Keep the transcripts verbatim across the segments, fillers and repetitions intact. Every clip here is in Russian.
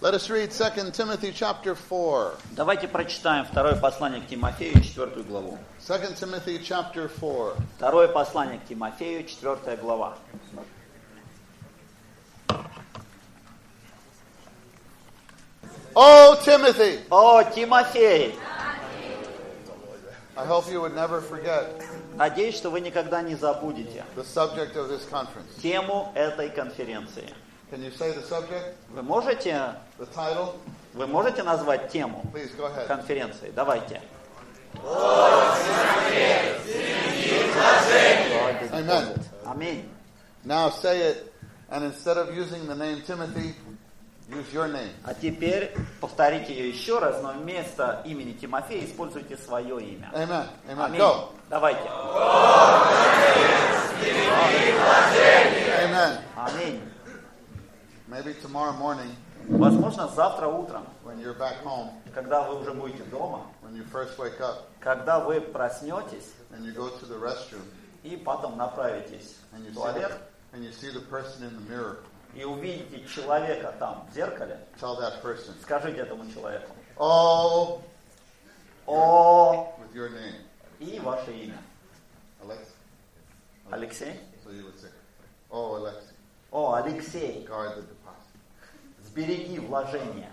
Let us read Second Timothy chapter four. Давайте прочитаем второе послание к Тимофею, четвертую главу. Second Timothy chapter four. Второе послание к Тимофею, четвертая глава. Oh, Timothy! О, Тимофей! I hope you would never forget Надеюсь, что вы никогда не забудете the subject of this conference. тему этой конференции. Can you say the subject? Вы можете, The title? вы можете назвать тему Please go ahead. конференции? Давайте. Amen. Аминь. Now say it, and instead of using the name Timothy, use your name. А теперь повторите ее еще раз, но вместо имени Тимофея используйте свое имя. Amen. Amen. Аминь. Go. Давайте. Amen. Аминь. Maybe tomorrow morning, Возможно, завтра утром, when you're back home, когда вы уже будете дома, when you first wake up, когда вы проснетесь and you go to the restroom, и потом направитесь and you в see туалет the, and you see the person in the mirror, и увидите человека там в зеркале, tell that person, скажите этому человеку: oh, о, with your name. и ваше имя. Alex? Алексей? So you would say, oh, Alex, О, Алексей, guard the deposit. сбереги вложения.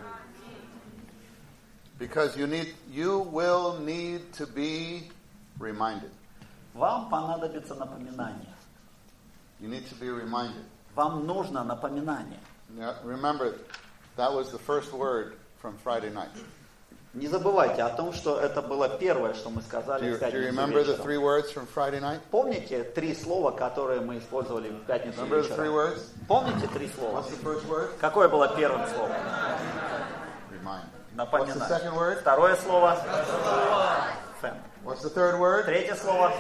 Because you need, you will need to be reminded. Вам понадобится напоминание. You need to be reminded. Вам нужно напоминание. Now, remember, that was the first word from Friday night. Не забывайте о том, что это было первое, что мы Do сказали you, в do you пятницу remember the вечером. three words from Friday night? Помните три слова, которые мы использовали в пятницу Remember the three вечером? words? Помните три слова? What's the first word? Какое было первым словом? Remind. What's the Напоминать. second word? Второе слово? Фэн. What's the third word? Третье слово?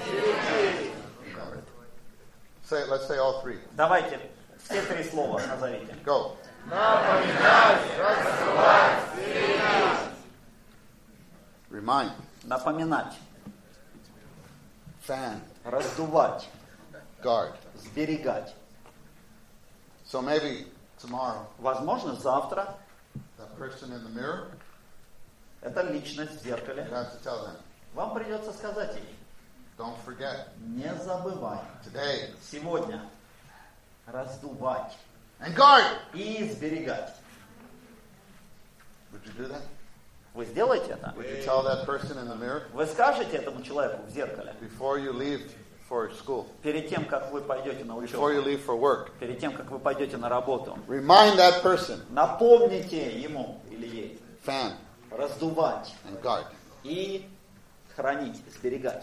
Say it, let's say all three. Давайте все три слова назовите. Go. Remind. Напоминать, Fan. раздувать, Guard. сберегать. So maybe tomorrow, Возможно, завтра that person in the mirror, эта личность в you зеркале. have to tell them, Вам придется сказать ей: don't forget, не забывай today, сегодня раздувать and guard. и сберегать. Would you do that? Вы сделаете это? Would you tell that person in the mirror Вы скажете этому человеку в зеркале before you leave for school, перед тем, как вы пойдете на before you учебу, leave for work? перед тем, как вы пойдете на работу, Remind that person, напомните ему или ей fan раздувать and guard. и хранить, сберегать.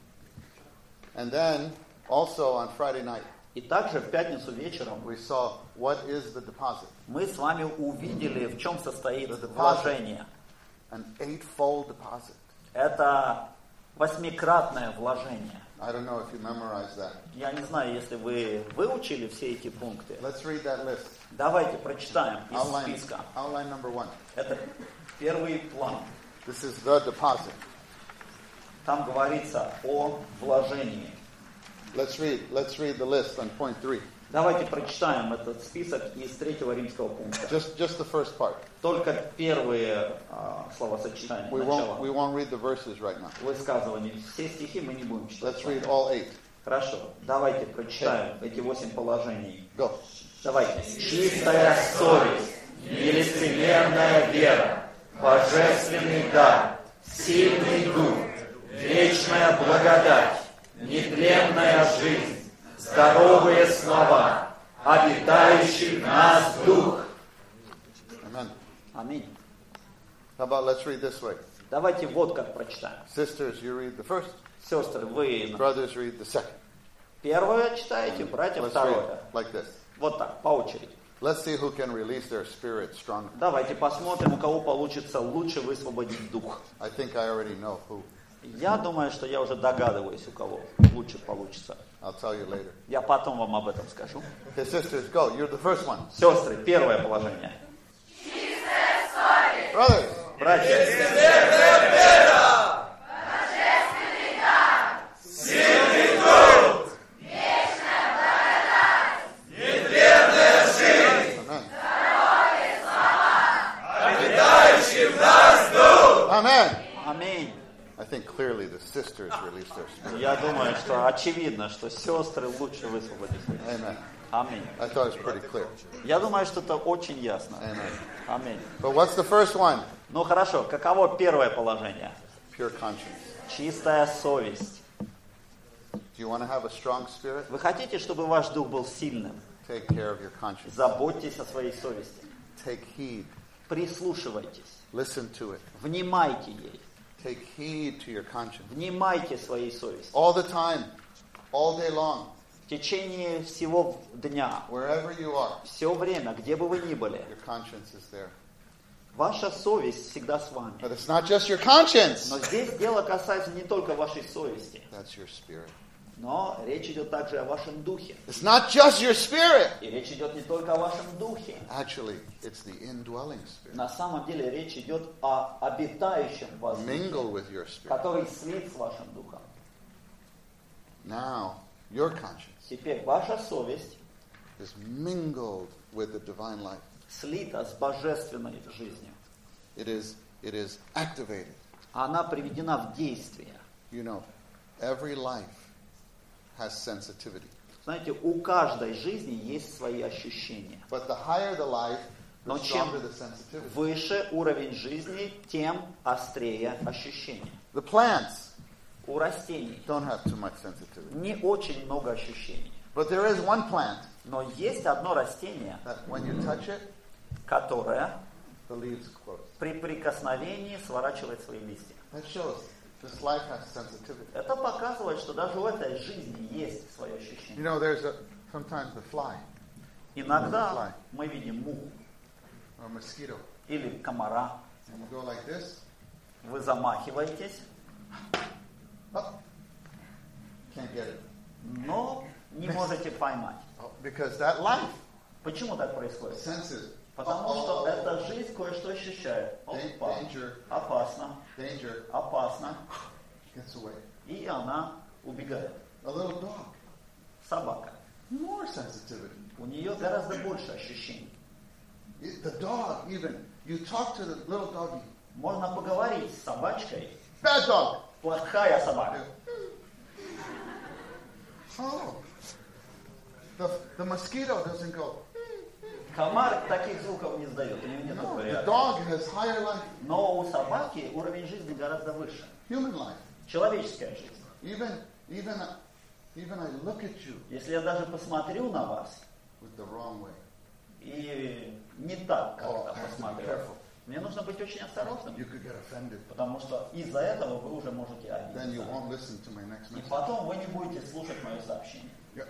And then also on Friday night, И также в пятницу вечером we saw what is the deposit. мы с вами увидели, в чем состоит The deposit. вложение. An eightfold deposit. Это восьмикратное вложение. I don't know if you memorized that. Я не знаю, если вы выучили все эти пункты. Let's read that list. Давайте прочитаем из Outline, списка. outline number one. Это первый план. This is the deposit. Там говорится о вложении. Let's read. Let's read the list on point three. Давайте прочитаем этот список из третьего римского пункта. Just, just the first part. Только первые а, словосочетания, We начало. won't, we won't read the verses right now. Высказывания. Все стихи мы не будем читать. Let's read all eight. Хорошо. Давайте прочитаем эти восемь положений. Go. Давайте. Чистая совесть, нелицемерная вера, божественный дар, сильный дух, вечная благодать, нетленная жизнь, здоровые слова, обитающий в нас дух. Amen. Аминь. How about let's read this way. Давайте вот как прочитаем. Sisters, you read the first. Сестры, вы Brothers, read the second. первое читаете, братья Let's read второе. like this. Вот так, по очереди. Let's see who can release their spirit stronger. Давайте посмотрим, у кого получится лучше высвободить дух. I think I already know who. Я думаю, что я уже догадываюсь, у кого лучше получится. I'll tell you later. Я потом вам об этом скажу. Okay, sisters, go. You're the first one. Сестры, первое положение. Brothers, Братья, amen. Amen. Аминь. I think clearly the sisters released their spirit. Я думаю, что очевидно, что сестры лучше высвободить. Amen. Аминь. I thought it was pretty clear. Я думаю, что это очень ясно. Amen. Аминь. But what's the first one? Ну хорошо, каково первое положение? Pure conscience. Чистая совесть. Do you want to have a strong spirit? Вы хотите, чтобы ваш дух был сильным? Take care of your conscience. Заботьтесь о своей совести. Take heed. Прислушивайтесь. Listen to it. Внимайте ей. Take heed to your conscience. Внимайте своей совести. All the time, all day long, В течение всего дня, wherever you are, все время, где бы вы ни были, your conscience is there. ваша совесть всегда с вами. But it's not just your conscience. Но здесь дело касается не только вашей совести, That's your spirit. но речь идет также о вашем духе. It's not just your spirit. И речь идет не только о вашем духе. Actually, it's the indwelling spirit. На самом деле речь идет о обитающем в вас духе, Mingle with your spirit. который слит с вашим духом. Now, your conscience Теперь ваша совесть is mingled with the divine life. слита с божественной жизнью. It is, it is activated. Она приведена в действие. You know, every life has sensitivity. Знаете, у каждой жизни есть свои ощущения. But the higher the life, the Но чем stronger the sensitivity. выше уровень жизни, тем острее ощущения. The plants У растений don't have too much sensitivity. не очень много ощущений. But there is one plant Но есть одно растение, that when you touch it, которое the leaves close. при прикосновении сворачивает свои листья. That shows this life has sensitivity. Это показывает, что даже в этой жизни есть свое You ощущение. know, there's a, sometimes the fly Иногда мы видим муху or a mosquito. или комара. And you go like this. Вы замахиваетесь, Oh, can't get it. но не можете поймать. Oh, because that life Почему так происходит? senses. Потому что эта жизнь кое-что ощущает. Опа, Danger, опасно, danger, опасно. gets away. И она убегает. A little dog, Собака. more sensitivity. У нее гораздо больше ощущений. It- The dog, even, you talk to the little doggy. Можно поговорить с собачкой. Bad dog. Плохая собака. Oh. The, the mosquito doesn't go. Комар таких звуков не издает. У него нет No, такой the реакции. dog has higher life, Но у собаки уровень жизни гораздо выше. human life. Человеческая жизнь. Even, even, even I look at you Если я даже посмотрю на вас with the wrong way. и не так Oh, как-то I have to be посмотрю, careful. мне нужно быть очень осторожным, You could get offended. потому что из-за этого вы уже можете Then you обидеться. won't listen to my next И message. потом вы не будете слушать мое сообщение. Yeah.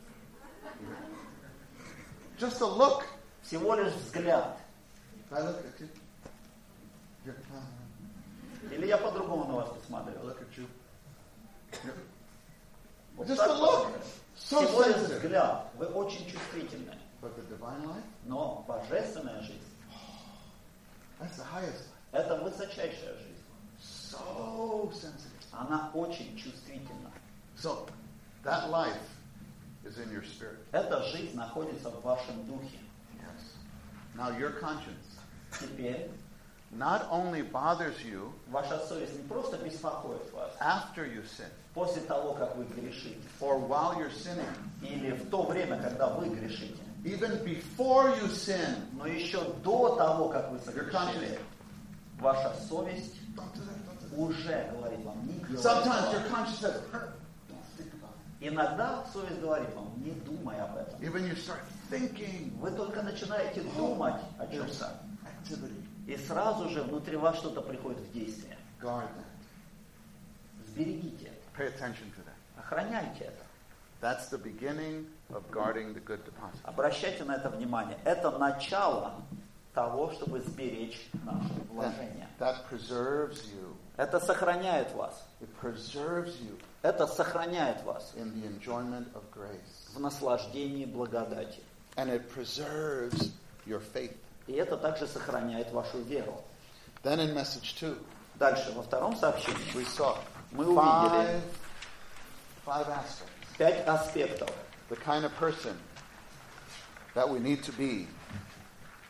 Just a look. Всего лишь взгляд. I look at you. Yeah. Uh, Или я по-другому на вас I посмотрю. look at you. Yeah. Вот Just так a look. посмотрю. So Всего лишь sensitive. взгляд. Вы очень чувствительны. But the divine life, Но божественная жизнь that's the highest life. – это высочайшая жизнь. So sensitive. Она очень чувствительна. So, that life is in your spirit. Эта жизнь находится в вашем духе. Yes. Now, your conscience Теперь not only bothers you ваша совесть не просто беспокоит вас after you sin, после того, как вы грешите, or while you're sinning, или в то время, когда вы грешите, even before you sin. но еще до того, как вы Your согрешили, conscience. ваша совесть Don't do that, don't do that. уже говорит вам, не делайте Sometimes этого. your conscience says, don't think about it. Иногда совесть говорит вам, не думай об этом. Even you start thinking, Вы только начинаете думать о there's чем-то, activity. и сразу же внутри вас что-то приходит в действие. Guard that. Сберегите это, Pay attention to that. охраняйте это. That's the beginning of guarding the good deposit. Обращайте на это внимание. Это начало того, чтобы сберечь наши вложения. That preserves you. Это сохраняет вас. It preserves you Это сохраняет вас in the enjoyment of grace. в наслаждении благодати. And it preserves your faith. И это также сохраняет вашу веру. Then in message two, Дальше, во втором сообщении, we saw мы увидели five, five aspects. пять аспектов. The kind of person that we need to be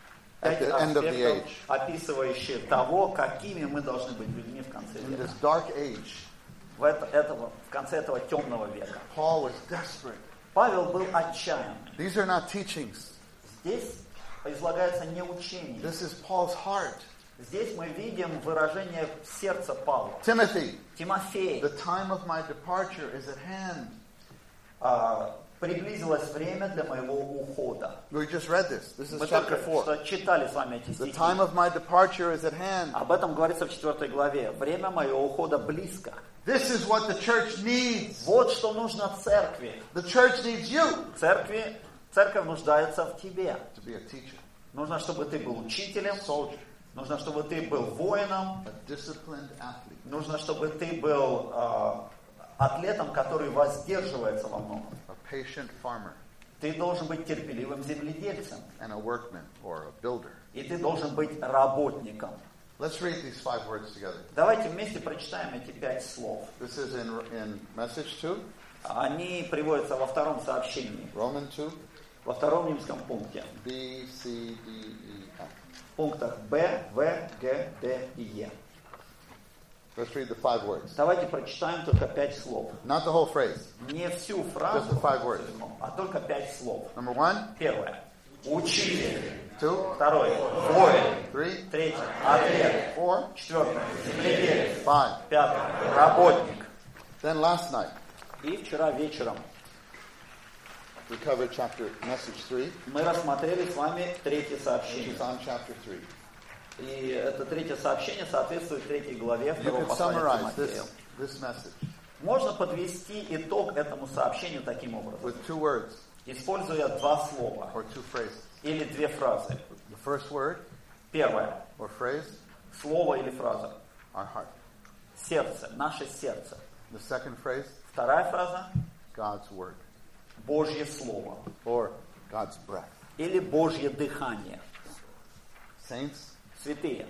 Пять the end of the аспектов, age. описывающие того, какими мы должны быть людьми в конце In века. this dark age, В, это, этого, в конце этого темного века. Paul was desperate. Павел был отчаян. These are not teachings. Здесь излагается не учение. This is Paul's heart. Здесь мы видим выражение сердца Павла. Timothy, Тимофей, the time of my departure is at hand. а, приблизилось время для моего ухода. We just read this. This is Мы chapter только four. что читали с вами эти The стихи. time of my departure is at hand. Об этом говорится в четвертой главе. Время моего ухода близко. This is what the church needs. Вот что нужно церкви. The church needs you Церкви, церковь нуждается в тебе. to be a teacher, Нужно, чтобы ты был учителем. soldier, Нужно, чтобы ты был воином. a disciplined athlete, Нужно, чтобы ты был а, атлетом, который воздерживается во многом. a patient farmer, Ты должен быть терпеливым земледельцем. and a workman or a builder. И ты должен быть работником. Let's read these five words together. Давайте вместе прочитаем эти пять слов. This is in, in message two, Они приводятся во втором сообщении, Roman two, во втором римском пункте. B, C, D, E, F. В пунктах Б, В, Г, Д и Е. Let's read the five words. Давайте прочитаем только пять слов. Not the whole phrase. Не всю Just фразу, the five words. а только пять слов. Number one, Первое. Учитель. two, Второе. Воин. three, Третье. Атлет. four, Четвертое. Земледелец. five. Пятое. Работник. Then last night, И вчера вечером we covered chapter, message three, мы рассмотрели с вами третье which сообщение. is on chapter three. И это третье сообщение соответствует третьей главе You второго could послания summarize Тимофею. this, this message Можно подвести итог этому сообщению таким образом, with two words используя два слова or two phrases. или две фразы. The first word Первое. or phrase, Слово или фраза. our heart. Сердце. Наше сердце. The second phrase, Вторая фраза. God's word Божье слово. or God's breath. Или Божье дыхание. Saints, Святые.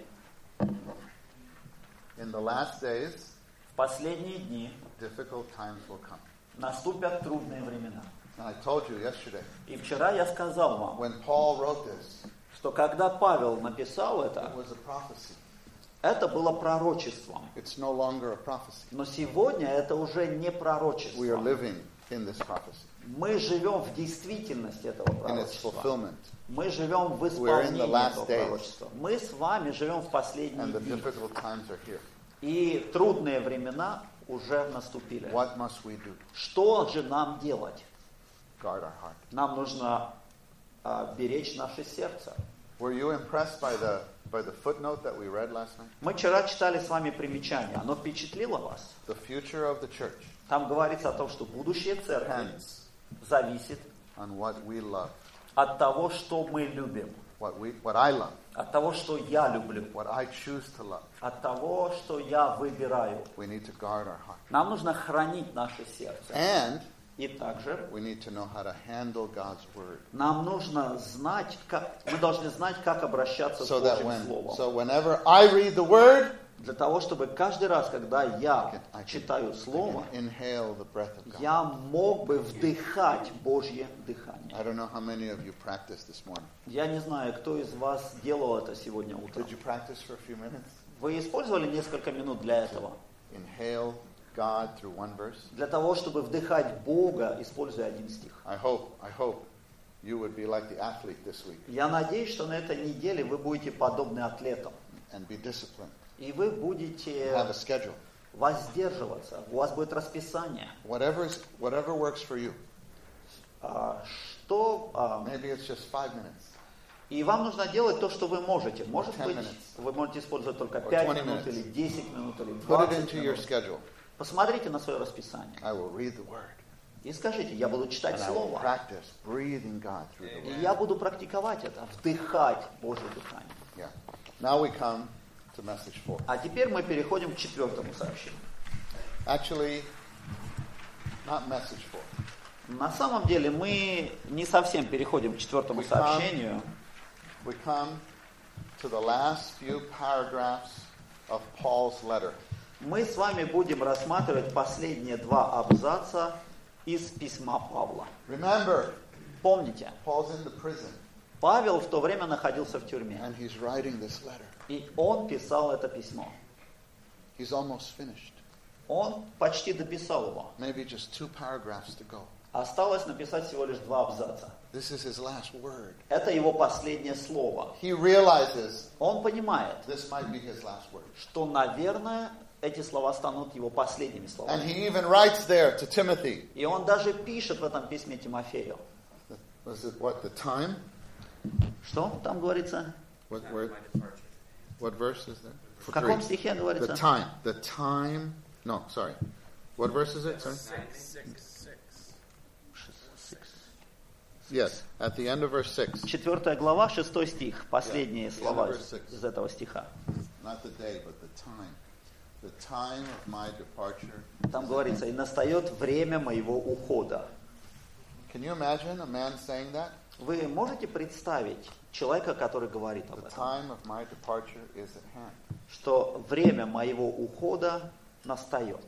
in the last days, В последние дни difficult times will come. наступят трудные времена. And I told you yesterday, И вчера я сказал вам, when Paul wrote this, что когда Павел написал it это, was a prophecy. это было пророчеством. It's no longer a prophecy. Но сегодня это уже не We are пророчество. living in this prophecy, Мы живем в действительности этого in its пророчества. fulfillment. Мы живем в We are in the исполнении last этого days. пророчества. Мы с вами живем в последние And the дни. difficult times are here. И трудные времена уже наступили. What must we do? Что же нам делать? Guard our heart. Нам нужно а, беречь наше сердце. Were you impressed by the by the footnote that we read last night? Мы вчера читали с вами примечание. Оно впечатлило вас? The future of the church Там говорится о том, что будущее церкви depends зависит on what we love, от того, что мы любим. what we what I love, От того, что я люблю. what I choose to love. От того, что я выбираю. We need to guard our heart. Нам нужно хранить наше сердце. And И также we need to know how to handle God's word. нам нужно знать, как, мы должны знать, как обращаться So с that Божьим when Словом. so whenever I read the word, Для того, чтобы каждый раз, когда я I can, читаю I Слово, can inhale the breath of God. я мог бы вдыхать Божье дыхание. I don't know how many of you practiced this morning. Я не знаю, кто из вас делал это сегодня утром. Did you practice for a few minutes? Вы использовали несколько минут для этого? Inhale God through one verse? Для того, чтобы вдыхать Бога, используя один стих. I hope, I hope you would be like the athlete this week Я надеюсь, что на этой неделе вы будете подобны атлетам. and be disciplined. И вы будете Have a schedule. воздерживаться. У вас будет расписание. Whatever is, whatever works for you. А, Что... а, Maybe it's just five minutes. И вам нужно делать то, что вы можете. Может ten быть, minutes. вы можете использовать только Or пять twenty минут minutes. или десять минут или Put it двадцать into your минут. schedule. Посмотрите на свое расписание. I will read the word. И скажите, я буду читать And I will Слово. practice breathing God through the И word. я буду практиковать это, вдыхать Божье дыхание. Yeah. Now we come to message four. А теперь мы переходим к четвертому сообщению. Actually, not message four. На самом деле мы не совсем переходим к четвертому We come- сообщению. We come to the last few paragraphs of Paul's letter. Мы с вами будем рассматривать последние два абзаца из письма Павла. Remember, Помните, Paul's in the prison. Павел в то время находился в тюрьме. And he's writing this letter. И он писал это письмо. He's almost finished. Он почти дописал его. Maybe just two paragraphs to go. Осталось написать всего лишь два абзаца. This is his last word. Это его последнее слово. He realizes Он понимает, this might be his last word. что, наверное, эти слова станут его последними And словами. he even writes there to Timothy. И он даже пишет в этом письме Тимофею. Was it what, the time? Что там говорится? What, where, what verse is that? В каком Three. стихе The говорится? time. The time. No, sorry. What verse is it? Sorry. Yes, at the end of verse six. Четвертая глава, шестой стих. Последние Yeah, слова verse six. из этого стиха. Not the day, but the time. The time of my departure. Там говорится, и настает время моего ухода. Can you imagine a man saying that? Вы можете представить человека, который говорит об The этом? time of my departure is at hand. Что время моего ухода настает.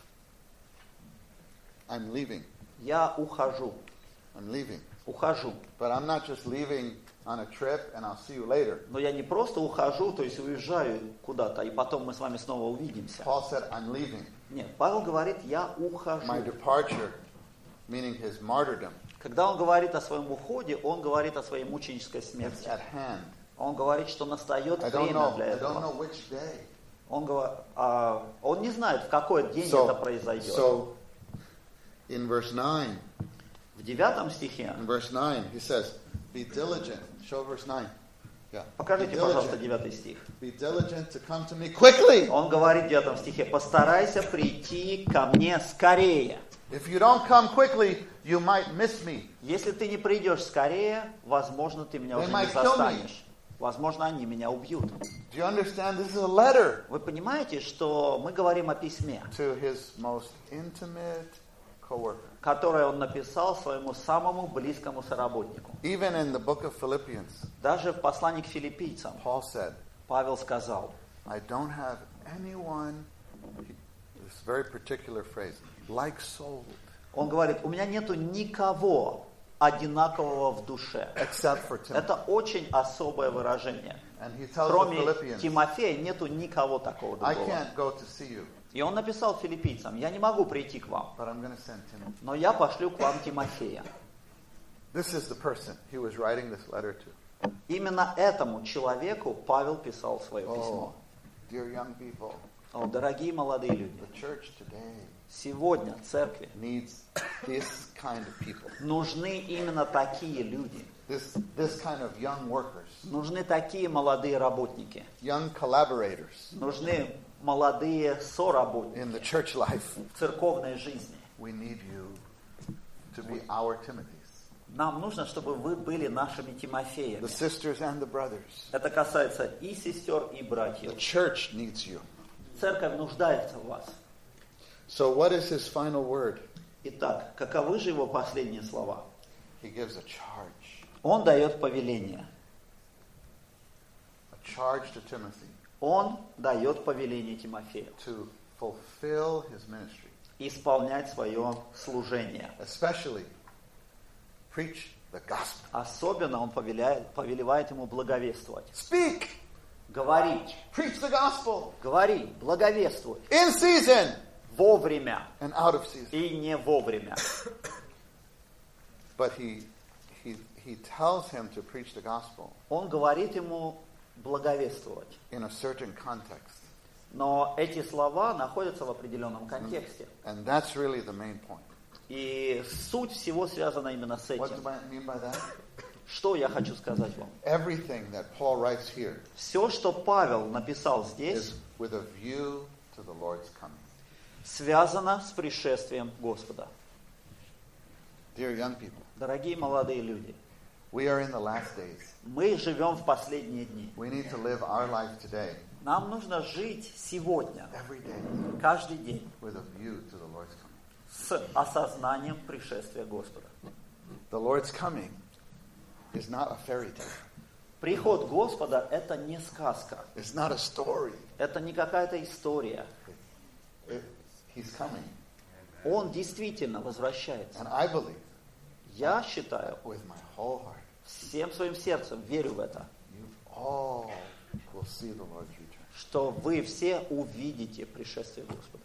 I'm leaving. Я ухожу. I'm leaving. Ухожу. But I'm not just leaving on a trip and I'll see you later. Но я не просто ухожу, то есть уезжаю куда-то, и потом мы с вами снова увидимся. Paul said, I'm leaving. Нет, Павел говорит, я ухожу. My departure, meaning his martyrdom, Когда он говорит о своем уходе, он говорит о своей мученической is смерти. at hand. Он говорит, что настает I don't время know. для I don't know этого. which day. Он, говор- а, он не знает, в какой день So- это произойдет. So, in verse nine, В девятом стихе, in verse nine, he says, "Be diligent." Show verse nine. Yeah. Be покажите, пожалуйста, diligent. девятый стих. Be diligent to come to me quickly. Он говорит в девятом стихе, постарайся прийти ко мне скорее. If you don't come quickly, you might miss me. Если ты не придешь скорее, возможно, ты меня They уже не might kill me. застанешь. Возможно, они меня убьют. Do you understand? This is a letter Вы понимаете, что мы говорим о письме, to his most intimate coworker. которое он написал своему самому близкому соработнику. Even in the book of Philippians, Даже в послании к филиппийцам Paul said, Павел сказал, I don't have anyone, this very particular phrase, like soul, он говорит, у меня нету никого одинакового в душе. except for Timothy. Это очень особое выражение. And he tells the Кроме Philippians, Тимофея нету никого такого I другого. can't go to see you, И он написал филиппийцам, я не могу прийти к вам, but I'm going to send Timothy. но я пошлю к вам Тимофея. This is the person he was writing this letter to. Именно этому человеку Павел писал свое Oh, письмо. dear young people, О, дорогие молодые люди, the church today сегодня церкви needs this kind of people, нужны именно такие люди. this, this kind of young workers, Нужны такие молодые работники. young collaborators Нужны молодые соработники in the church life. в церковной жизни. We need you to be our Timothys, Нам нужно, чтобы вы были нашими the Тимофеями. sisters and the brothers. Это касается и сестер, и The братьев. church needs you. Церковь нуждается в вас. So what is his final word? Итак, каковы же его последние слова? He gives a charge, Он дает повеление. a charge to Timothy Он дает повеление Тимофею to fulfill his ministry, исполнять свое служение. especially preach the gospel. Особенно он повеляет, повелевает ему благовествовать. Speak, Говорить, preach the gospel говори, благовествуй. in season Вовремя and out of season. и не вовремя. But he, he, he tells him to preach the gospel Он говорит ему благовествовать. in a certain context. Но эти слова находятся в определенном контексте. And that's really the main point. И суть всего связана именно с What do этим. I mean by that? Что я хочу сказать вам? Everything that Paul writes here Все, что Павел написал здесь, is with a view to the Lord's coming. связано с пришествием Господа. Dear young people, Дорогие молодые люди, we are in the last days. мы живем в последние дни. We need to live our life today, Нам нужно жить сегодня, every day, каждый день, with a view to the Lord's coming. с осознанием пришествия Господа. The Lord's coming is not a fairy tale. Приход Господа – это не сказка, It's not a story. это не какая-то история. It, he's coming. Он действительно возвращается. And I believe Я считаю with my whole heart Всем своим сердцем верю в это, you all will see the Lord's return. что вы все увидите пришествие Господа.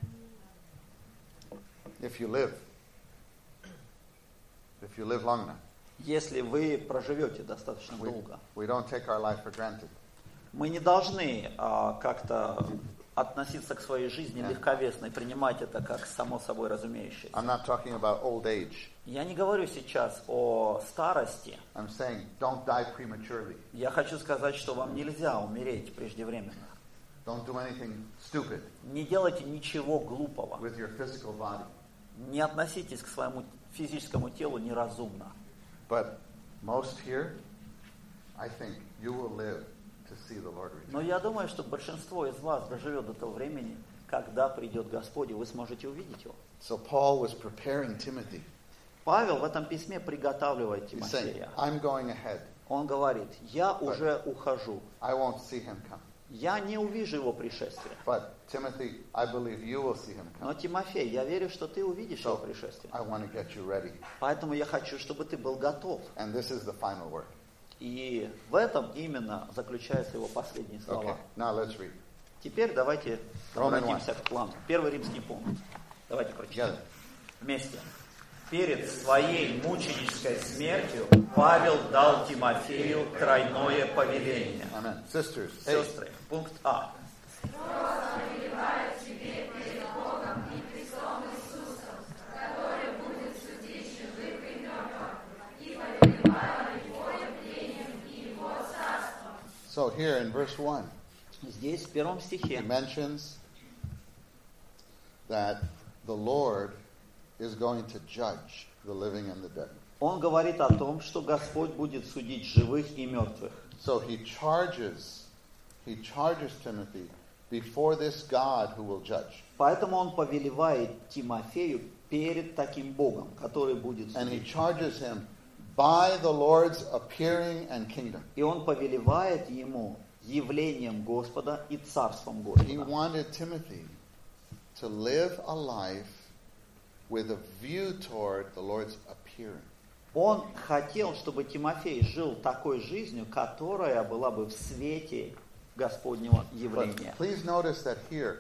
If you live, if you live long enough, Если вы проживете достаточно we, долго, we don't take our life for granted. мы не должны а, как-то относиться к своей жизни легковесно и принимать это как само собой разумеющееся. I'm not talking about old age. Я не говорю сейчас о старости. I'm saying don't die prematurely. Я хочу сказать, что вам нельзя умереть преждевременно. Don't do anything stupid Не делайте ничего глупого. with your physical body. Не относитесь к своему физическому телу неразумно. But most here, I think you will live to see the Lord return. Но я думаю, что большинство из вас доживет до того времени, когда придет Господь, и вы сможете увидеть Его. So Paul was preparing Timothy. Павел в этом письме приготавливает He's saying, Тимофея. I'm going ahead. Он говорит, я уже ухожу. I won't see him come. Я не увижу его пришествия. But Timothy, I believe you will see him Но, come. Тимофей, я верю, что ты увидишь его So пришествие. I want to get you ready. Поэтому я хочу, чтобы ты был готов. And this is the final word. И в этом именно заключаются его последние Okay, слова. now let's read. Теперь давайте Roman обратимся к плану. Первый римский пункт. Давайте прочитаем. Together. Вместе. Перед своей мученической смертью Павел дал Тимофею тройное повеление. Amen. Sisters, hey, Сестры, пункт А. so here in verse one, Здесь, в первом he стихе, mentions that the Lord is going to judge the living and the dead. он говорит о том, что Господь будет судить живых и мертвых. So he charges, he charges Timothy before this God who will judge. Поэтому он повелевает Тимофею перед таким Богом, который будет And he судить. charges him by the Lord's appearing and kingdom. И он повелевает ему явлением Господа и царством He Господа. wanted Timothy to live a life with a view toward the Lord's appearing. Он хотел, чтобы Тимофей жил такой жизнью, которая была бы в свете Господнего явления. But please notice that here,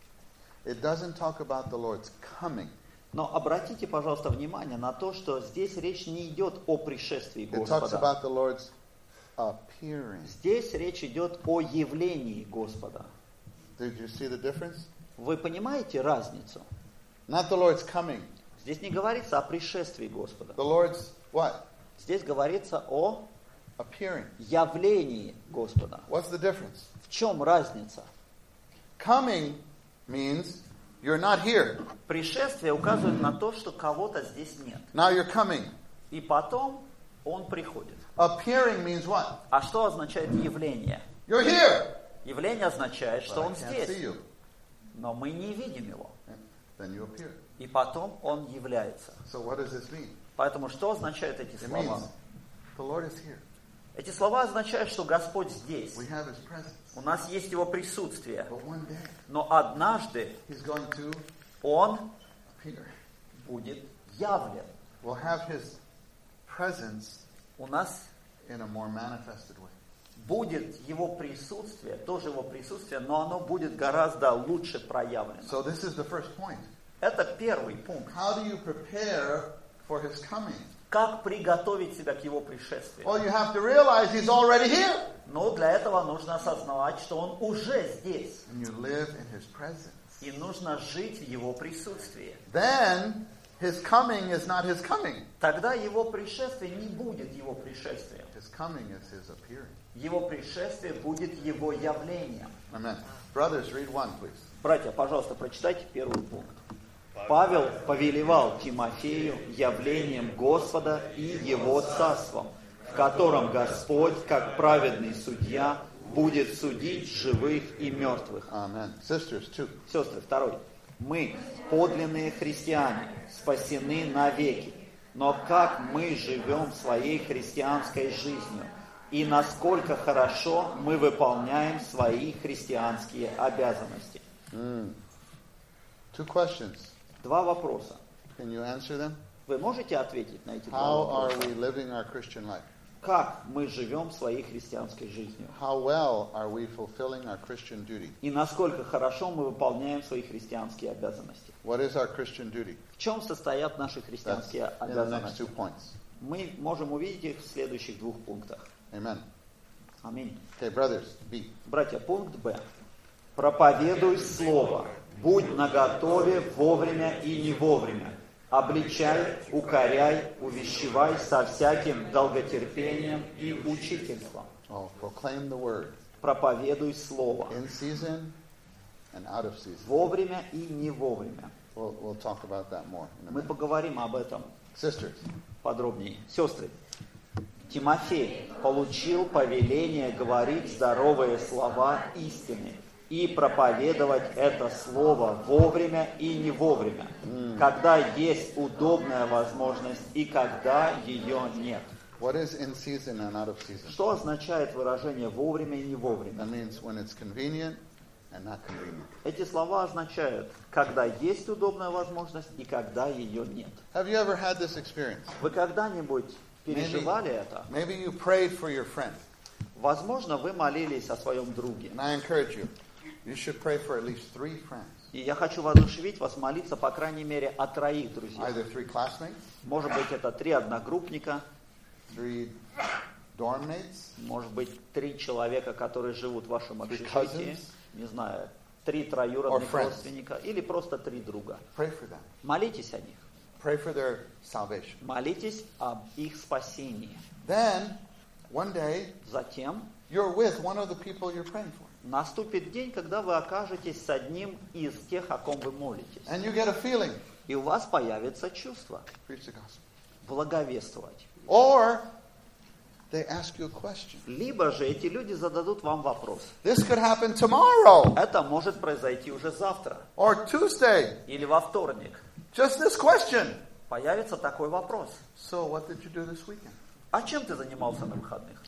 it doesn't talk about the Lord's coming. Но обратите, пожалуйста, внимание на то, что здесь речь не идет о пришествии It talks Господа. about the Lord's appearing. Здесь речь идет о явлении Господа. Did you see the difference? Вы понимаете разницу? Not the Lord's coming. Здесь не говорится о пришествии Господа. The Lord's what? Здесь говорится о Appearing. явлении Господа. What's the difference? В чем разница? Coming means you're not here. Пришествие указывает на то, что кого-то здесь нет. Now you're coming. И потом он приходит. Appearing means what? А что означает явление? You're here. Явление означает, что But I он can't see здесь, you. но мы не видим его. Then you appear. И потом он является. So what does this mean? Поэтому что означают эти It слова? means the Lord is here. Эти слова означают, что Господь здесь. We have His presence. У нас есть Его присутствие. But one day Но однажды He's going to Он appear. будет явлен. We'll have His presence У нас in a more manifested way. будет Его присутствие, тоже Его присутствие, но оно будет гораздо лучше проявлено. So this is the first point. Это первый пункт. How do you prepare for His coming? Как приготовить себя к Его пришествию? Well, you have to realize He's already here. Но для этого нужно осознавать, что Он уже здесь. And you live in His presence. И нужно жить в Его присутствии. Then His coming is not His coming. Тогда Его пришествие не будет Его пришествием. His coming is His appearing. Его пришествие будет Его явлением. Amen. Brothers, read one, please. Братья, пожалуйста, прочитайте первый пункт. Павел повелевал Тимофею явлением Господа и Его царством, в котором Господь, как праведный судья, будет судить живых и мертвых. Amen. Sisters, two. Сестры, второй. Мы, подлинные христиане, спасены навеки. Но как мы живем своей христианской жизнью? И насколько хорошо мы выполняем свои христианские обязанности? Mm. Two questions. Два вопроса. Can you answer them? Вы можете ответить на эти два How are вопроса? we living our Christian life? как мы живем своей христианской жизнью. How well are we fulfilling our Christian duty? И насколько хорошо мы выполняем свои христианские обязанности. What is our Christian duty? В чем состоят наши That's христианские in the next обязанности? two points. Мы можем увидеть их в следующих двух пунктах. Amen. Аминь. Okay, brothers, B. Братья, пункт Б. Проповедуй слово. Будь наготове вовремя и не вовремя. Обличай, укоряй, увещевай со всяким долготерпением и учительством. Oh, proclaim the word. Проповедуй слово. In season and out of season. Вовремя и не вовремя. We'll, we'll talk about that more in a Мы minute. поговорим об этом Sisters, подробнее. Сестры, Тимофей получил повеление говорить здоровые слова истины и проповедовать это слово вовремя и не вовремя, mm. когда есть удобная возможность и когда ее нет. what is in season and out of season? Что означает выражение вовремя и не вовремя? That means when it's convenient and not convenient. Эти слова означают, когда есть удобная возможность и когда ее нет. Have you ever had this experience? Вы когда-нибудь переживали это? Maybe you prayed for your friend. Возможно, вы молились о своем друге. And I encourage you, you should pray for at least three friends. И я хочу воодушевить вас молиться, по крайней мере, о троих друзьях. Either three classmates, Может быть, это три одногруппника, three dorm mates, может быть, три человека, которые живут в вашем Three общежитии, cousins. не знаю, три троюродных Or friends. родственника, или просто три друга. pray for them. Молитесь о них. Pray for their salvation. Молитесь об их спасении. Then, one day, Затем you're with one of the people you're praying for. наступит день, когда вы окажетесь с одним из тех, о ком вы молитесь. And you get a feeling, И у вас появится чувство preach the gospel. благовествовать. Or, they ask you a question. Либо же эти люди зададут вам вопрос. This could happen tomorrow, Это может произойти уже завтра or Tuesday. или во вторник. Just this question. Появится такой вопрос. So, what did you do this weekend? А чем ты занимался на выходных?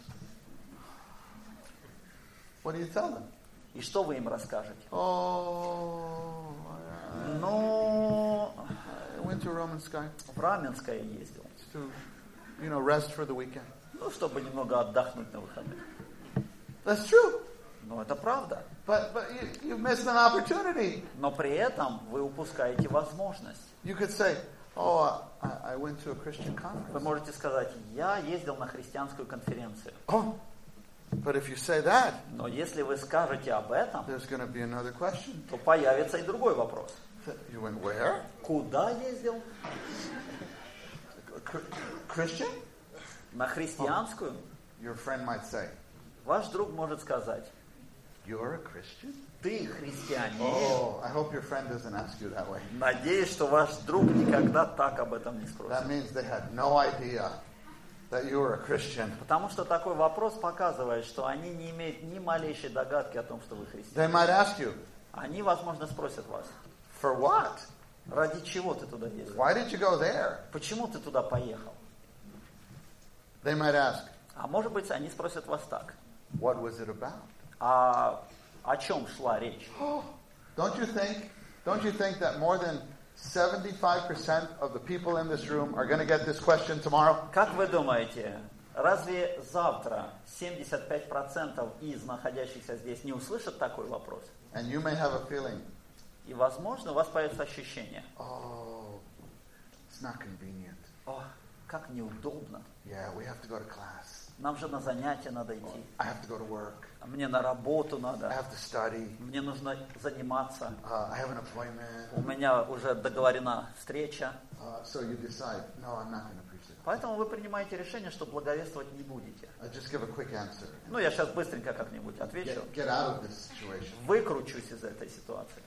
What do you tell them? И что вы им расскажете? Oh, Ну, I went to Romanskaya в Раменское ездил. to, you know, rest for the weekend. Ну, чтобы немного отдохнуть на выходных. That's true. Ну, это правда. But but you, you missed an opportunity. Но при этом вы упускаете возможность. You could say, oh, I, I went to a Christian Вы conference. можете сказать, я ездил на христианскую конференцию. Oh, but if you say that, Но если вы скажете об этом, there's going to be another question. то появится и другой вопрос. You went where? Куда ездил? Chr- Christian? На христианскую? Your friend might say, Ваш друг может сказать, you're a Christian? ты христианин. Oh, I hope your friend doesn't ask you that way. Надеюсь, что ваш друг никогда так об этом не That спросит. means they had no idea that you were a Christian. Потому что такой вопрос показывает, что они не имеют ни малейшей догадки о том, что вы христианин. They might ask you, Они, возможно, спросят вас, for what? ради чего ты туда ездил? Why did you go there? Почему ты туда поехал? They might ask, А может быть, они спросят вас так. what was it about? А о чем шла речь? Don't you think, don't you think that more than seventy-five percent of the people in this room are going to get this question tomorrow? Как вы думаете, разве завтра семьдесят пять процентов из находящихся здесь не услышат такой вопрос? And you may have a feeling, И, возможно, у вас появится ощущение, oh, it's not convenient. о, как неудобно. Yeah, we have to go to class. Нам же на занятия надо идти. I have to go to work. А мне на работу I надо. have to study. Мне нужно заниматься. Uh, I have an appointment. У меня уже договорена встреча. Uh, so you decide, no, I'm not going to preach it. Поэтому вы принимаете решение, что благовествовать не будете. Uh, just give a quick answer. Ну, я сейчас быстренько как-нибудь отвечу. Get, get out of this situation. Выкручусь из этой ситуации.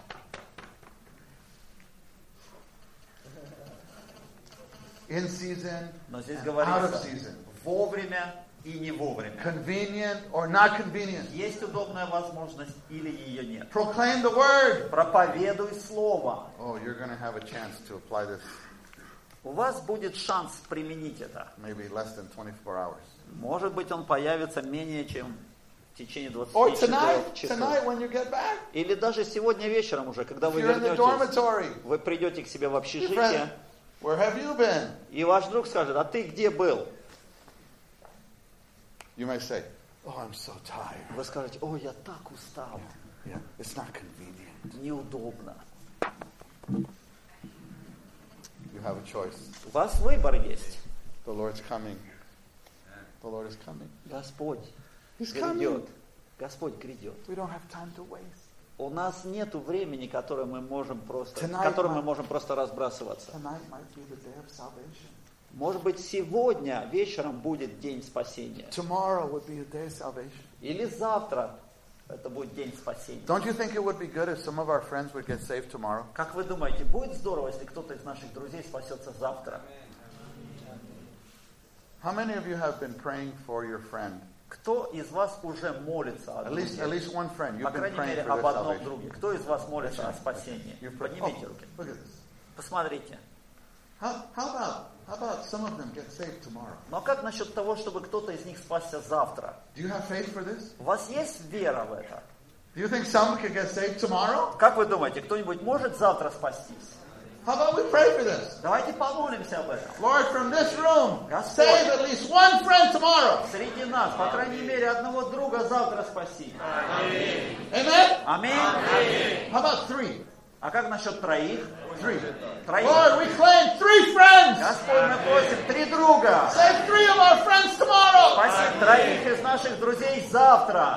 In season Но здесь and out of говорится season. вовремя и не вовремя. Convenient or not convenient. Есть удобная возможность или ее нет. Proclaim the word. Проповедуй слово. Oh, you're going to have a chance to apply this У вас будет шанс применить это. maybe less than twenty-four hours. Может быть, он появится менее чем в течение Or двадцати tonight, четырёх часов. tonight when you get back. Или даже сегодня вечером уже, когда If вы you're in the вернетесь, dormitory, вы придете к себе в your общежитие, friend, where have you been? и ваш друг скажет, а ты где был? You may say, oh, I'm so tired. Вы скажете, о, я так устал. Yeah, it's not convenient. Неудобно. You have a choice. У вас выбор есть. The Lord's coming. The Lord is coming. Господь He's грядет. coming. Господь грядет. We don't have time to waste. У нас нету времени, которое мы можем просто, Tonight которым might- мы можем просто разбрасываться. Tonight might be the day of salvation. Может быть, сегодня вечером будет день спасения. Tomorrow would be a day of salvation. Или завтра это будет день спасения. Don't you think it would be good if some of our friends would get saved tomorrow? Как вы думаете, будет здорово, если кто-то из наших друзей спасется завтра? How many of you have been praying for your friend? Кто из вас уже молится о At least, at друге? least one friend. По You've been крайней praying мере, for об their одном salvation. друге. Кто из вас молится о спасении? You've prayed. Поднимите Oh, руки. look at this. Посмотрите. How, how about how about some of them get saved tomorrow? Но как насчет того, чтобы кто-то из них спасся завтра? Do you have faith for this? У вас есть вера в это? Do you think some could get saved tomorrow? Как вы думаете, кто-нибудь может завтра спастись? How about we pray for this? Давайте помолимся об этом. Lord, from this room, Господь. save at least one friend tomorrow. Среди нас, по крайней мере, одного друга завтра спаси. Amen? Аминь. How about three? А как насчет троих? Three. Троих. Lord, we claim three friends. Господь, мы просим три друга. Save three of our friends tomorrow. Спаси троих из наших друзей завтра.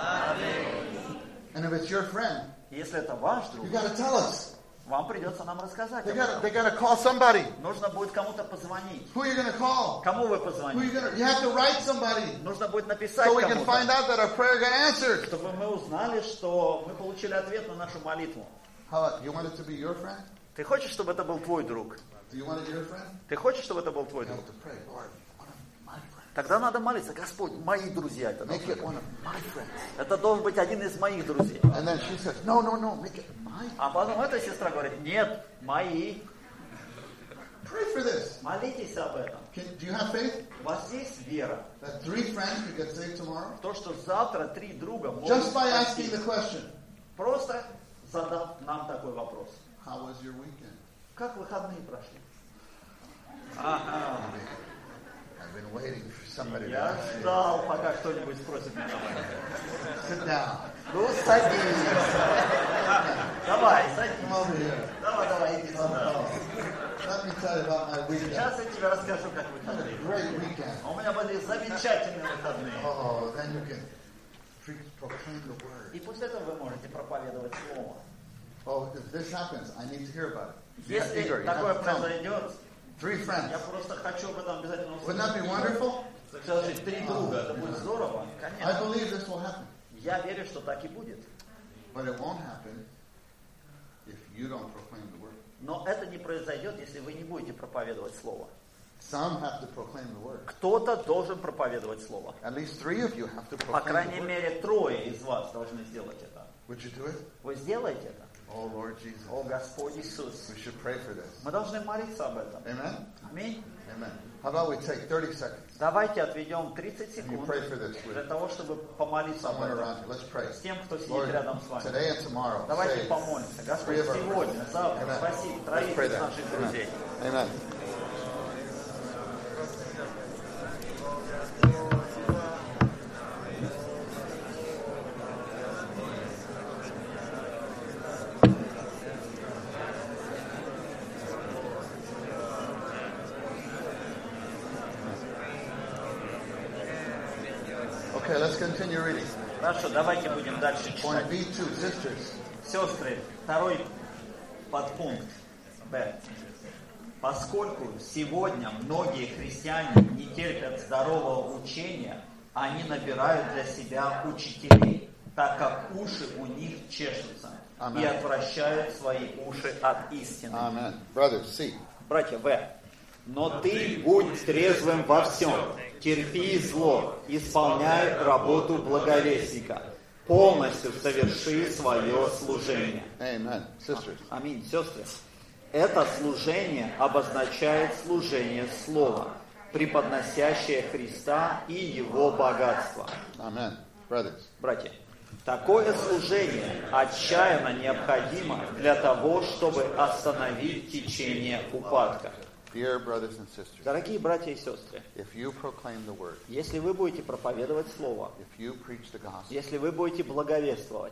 And if it's your friend, Если это ваш друг, you got to tell us. вам придется нам рассказать They об got этом. they got to call somebody. Нужно будет кому-то позвонить. Who are you going to call? Кому вы Who you позвоните? going to? You have to write somebody Нужно будет написать so we can find кому-то, out that our prayer got answered. чтобы мы узнали, что мы получили ответ на нашу молитву. How about you want it to be your friend? Ты хочешь, чтобы это был твой друг? Do you want it your friend? Ты хочешь, чтобы это был твой You друг? have to pray, Lord, one of my friends. Тогда надо молиться. Господь, мои друзья это Make должны it быть. one of my friends. Это должен быть один из моих друзей. And then she says, no, no, no, make it my. А потом эта сестра говорит, нет, мои. Pray for this. Молитесь об этом. Can, do you have faith У вас есть вера that three friends could get saved tomorrow? в то, что завтра три друга могут Just by asking спастись? the question, Просто задав нам такой вопрос. how was your weekend? Как выходные прошли? Ага. I've been waiting for somebody to Я ask you. ждал, пока кто-нибудь спросит меня об этом. Sit down. Ну, садись. Давай, садись. Come over here. Давай, давай, иди Oh, сюда. oh. Let me tell you about my weekend. Сейчас я тебе расскажу, как I had выходные. a great weekend. А у меня были замечательные выходные. Oh, then you can pre- proclaim the word. И после этого вы можете проповедовать Слово. Oh, if this happens, I need to hear about it. You have- Если Igor, you такое have to tell me. произойдет, Three friends. я просто хочу об этом обязательно Wouldn't that be wonderful? Скажите, три друга, это будет здорово. I Конечно. believe this will happen. Я верю, что так и будет. But it won't happen if you don't proclaim the word. Но это не произойдет, если вы не будете проповедовать Слово. Some have to proclaim the word. Кто-то должен проповедовать Слово. At least three of you have to По proclaim the крайней word. мере, трое из вас должны сделать это. Would you do it? Вы сделаете это? Oh, Lord Jesus. О, Господь Иисус. We should pray for this. Мы должны молиться об этом. Amen? Аминь. Amen. How about we take thirty seconds Давайте отведем тридцать and you секунд pray for this для with того, чтобы помолиться об someone этом. around you. Let's pray. С тем, кто сидит Lord, рядом с вами. today and tomorrow, Давайте save помолимся. three Господь, of our сегодня, friends. завтра Amen. спаси Let's троих pray из that. наших Amen. друзей. Amen. Okay, let's continue reading. Хорошо, давайте будем дальше Point читать. B two, sisters. Сестры, второй подпункт Б. Поскольку сегодня многие христиане не терпят здорового учения, они набирают для себя учителей, так как уши у них чешутся, Amen. и отвращают свои уши от истины. Amen. Brothers, see. Братья, В. Но ты будь трезвым во всем, терпи зло, исполняй работу благовестника, полностью соверши свое служение. Amen. Sisters. Аминь, сестры. Это служение обозначает служение Слова, преподносящее Христа и Его богатство. Amen. Brothers. Братья, такое служение отчаянно необходимо для того, чтобы остановить течение упадка. Dear brothers and sisters, Дорогие братья и сестры, if you proclaim the word, если вы будете проповедовать Слово, if you preach the gospel, если вы будете благовествовать,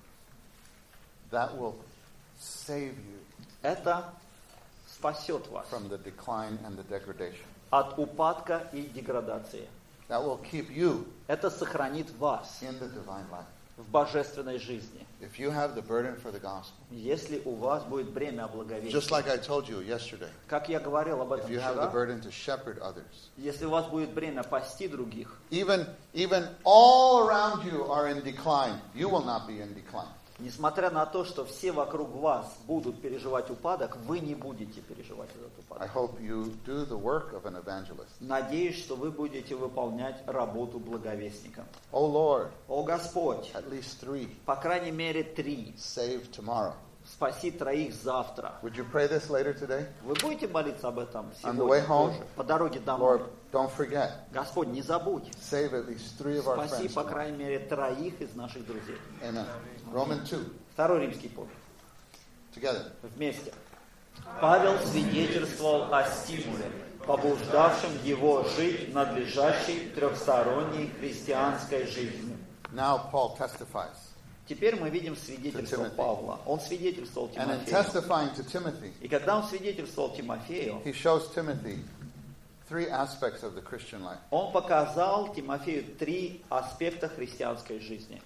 that will save you это спасет вас from the decline and the degradation. от упадка и деградации. That will keep you Это сохранит вас in the divine life. в божественной жизни. If you have the burden for the gospel, Если у вас будет бремя just благовестия, like I told you yesterday, как я говорил об if этом you have the вчера, burden to shepherd others, если у вас будет бремя пасти других, even even all around you are in decline, you will not be in decline. несмотря на то, что все вокруг вас будут переживать упадок, вы не будете переживать этот I упадок. hope you do the work of an evangelist. Надеюсь, что вы будете выполнять работу благовестника. Oh Lord, О Господь, at least three по крайней мере три, saved tomorrow. спаси троих завтра. Would you pray this later today? Вы будете молиться об этом On the way сегодня home, позже, по дороге домой? Lord, don't forget, Господь, не забудь, save at least three of our спаси, friends по tomorrow. крайней мере, троих из наших друзей. Amen. Romans two, Второй римский повод. together. Вместе. Павел свидетельствовал о стимуле, побуждавшем его жить надлежащей трехсторонней христианской жизнью. Now Paul testifies. Теперь мы видим свидетельство Timothy. Павла. Он свидетельствовал And in Тимофею. testifying to Timothy, И когда он свидетельствовал Тимофею, he shows Timothy three aspects of the Christian life. он показал Тимофею три аспекта христианской жизни.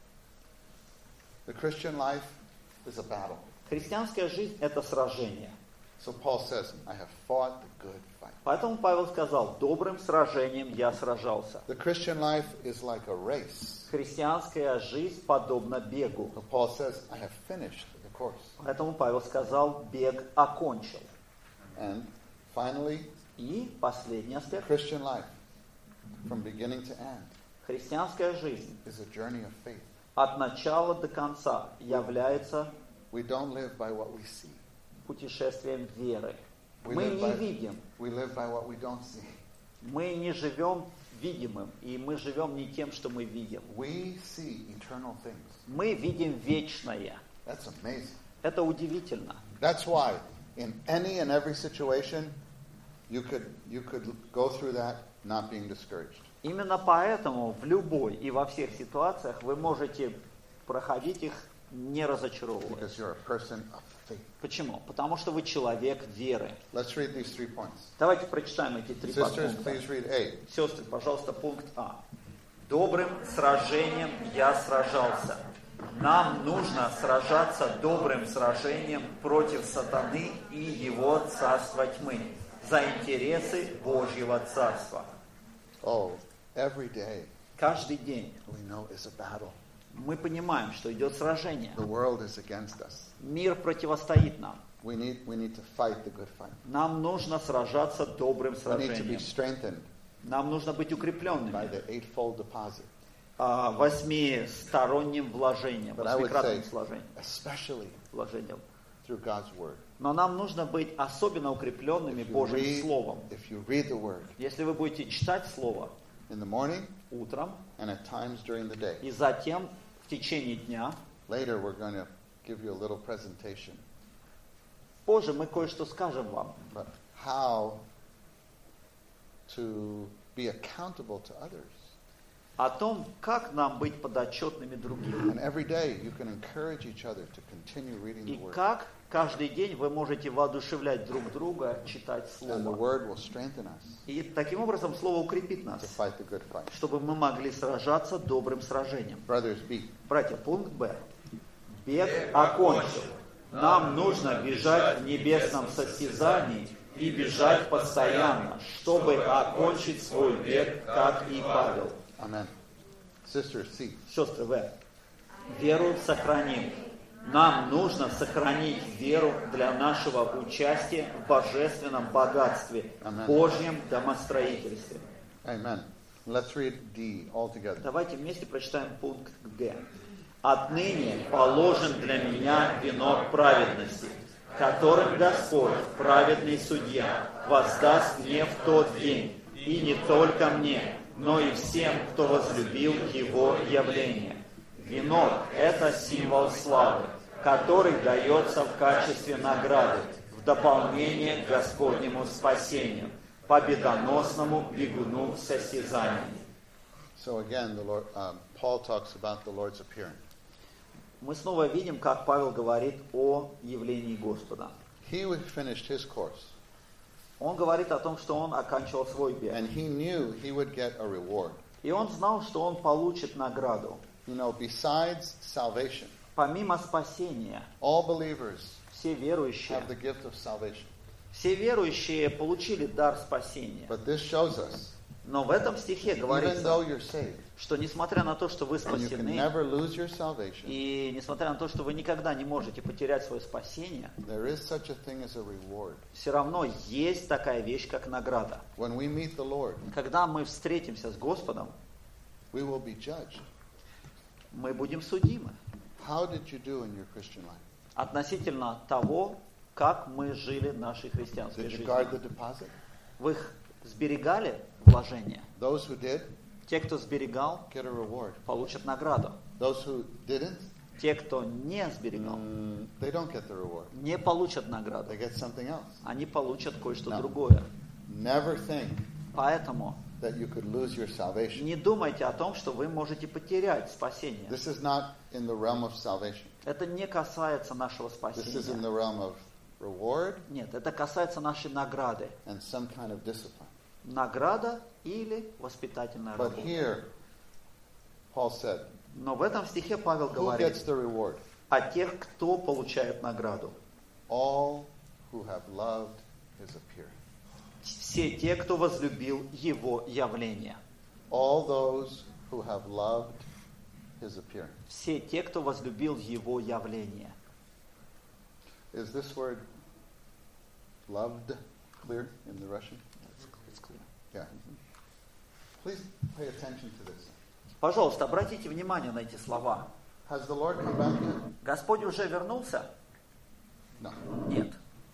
The Christian life is a battle. Христианская жизнь – это сражение. So Paul says, I have fought the good fight. Поэтому Павел сказал, добрым сражением я сражался. The Christian life is like a race. Христианская жизнь подобна бегу. So Paul says, I have finished the course. Поэтому Павел сказал, бег окончил. And finally, И последний аспект. Christian life, from beginning to end, Христианская жизнь is a journey of faith. от начала до конца является We don't live by what we see. путешествием веры. We Мы live не by- видим, We live by what we don't see. мы не живем видимым, и мы живем не тем, что мы видим. We see eternal things. Мы видим вечное. That's amazing. Это удивительно. That's why in any and every situation, you could, you could go through that not being discouraged. Именно поэтому в любой и во всех ситуациях вы можете проходить их, не разочаровываясь. Because you're a person of faith. Почему? Потому что вы человек веры. Let's read these three points. Давайте прочитаем эти три Sisters, подпункта. please read A. Сестры, пожалуйста, пункт А. Добрым сражением я сражался. Нам нужно сражаться добрым сражением против сатаны и его царства тьмы за интересы Божьего царства. Oh, every day Каждый день we know is a battle. мы понимаем, что идет сражение. The world is against us. Мир противостоит нам. We need, we need to fight the good fight. Нам нужно сражаться добрым We need to be сражением. strengthened Нам нужно быть by укрепленными the eightfold deposit. а, восьмисторонним вложением, But I would восьмикратным say, вложением. especially вложением. through God's word. Но нам нужно быть особенно укрепленными If you Божьим read, Словом. if you read the word Если вы будете читать Слово in the morning утром and at times during the day. и затем в течение дня, Later we're going to give you a little presentation. позже мы кое-что скажем вам. But how to be accountable to others. О том, как нам быть подотчетными другим. And every day you can encourage each other to continue reading the И word. как каждый день вы можете воодушевлять друг друга читать And the Слово. word will strengthen us И таким образом Слово укрепит нас, to fight the good fight. чтобы мы могли сражаться добрым сражением. Brothers, be. Братья, пункт Б. Бег окончил. Нам нужно бежать в небесном состязании и бежать постоянно, чтобы окончить свой бег, как и Павел. Amen. Sisters, see. Сестры, В. Веру сохраним. Нам нужно сохранить веру для нашего участия в божественном богатстве, Amen. Божьем домостроительстве. Amen. Let's read D all together. Давайте вместе прочитаем пункт Г. Отныне положен для меня венок праведности, которым Господь, праведный судья, воздаст мне в тот день, и не только мне, но и всем, кто возлюбил Его явление. Венок – это символ славы, который дается в качестве награды в дополнение к Господнему спасению, победоносному бегуну состязаний. So again, the Lord, um, Paul talks about the Lord's appearing. Мы снова видим, как Павел говорит о явлении Господа. He finished his course, Он говорит о том, что он оканчивал свой бег. and he knew he would get a reward. И он знал, что он получит награду. You know, besides salvation, Помимо спасения, all believers все верующие, have the gift of salvation. все верующие получили дар спасения. But this shows us, Но в этом стихе even говорится, though you're saved, что несмотря на то, что вы and you can спасены, never lose your salvation, и несмотря на то, что вы никогда не можете потерять свое спасение, there is such a thing as a reward. все равно есть такая вещь, как награда. When we meet the Lord, Когда мы встретимся с Господом, we will be judged. мы будем судимы How did you do in your Christian life? относительно того, как мы жили нашей христианской Did you жизнью. guard the deposit? Вы их сберегали вложения? Those who did, Те, кто сберегал, get a reward. получат награду. Those who didn't, Те, кто не сберегал, mm, they don't get the reward. не получат награду. They get something else. Они получат кое-что No. другое. Never think Поэтому that you could lose your salvation. не думайте о том, что вы можете потерять спасение. This is not in the realm of salvation. Это не касается нашего This is in спасения. the realm of reward Нет, это касается нашей награды. and some kind of discipline. Награда или воспитательная But работа. here, Paul said, Но в этом стихе Павел who говорит gets the reward? о тех, кто получает награду. All who have loved his appearing. Все те, кто возлюбил его явление. All those who have loved his appearing. Все те, кто возлюбил его явление. Is this word loved clear in the Russian? It's clear. Yeah. Please pay attention to this. Пожалуйста, обратите внимание на эти слова. Has the Lord come back yet? Господь уже вернулся? No. Нет.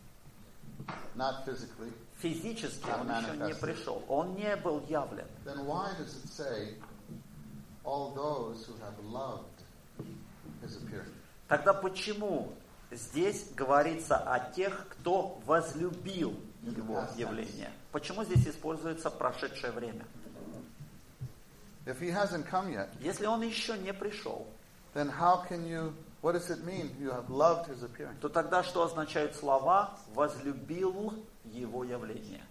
Not physically. Физически он еще не пришел. Он не был явлен. Then why does it say all those who have loved his appearing? Тогда почему здесь говорится о тех, кто возлюбил его явление? Почему здесь используется прошедшее время? If he hasn't come yet, Если он еще не пришел, then how can you, what does it mean you have loved his appearing? то тогда что означают слова «возлюбил его явление»?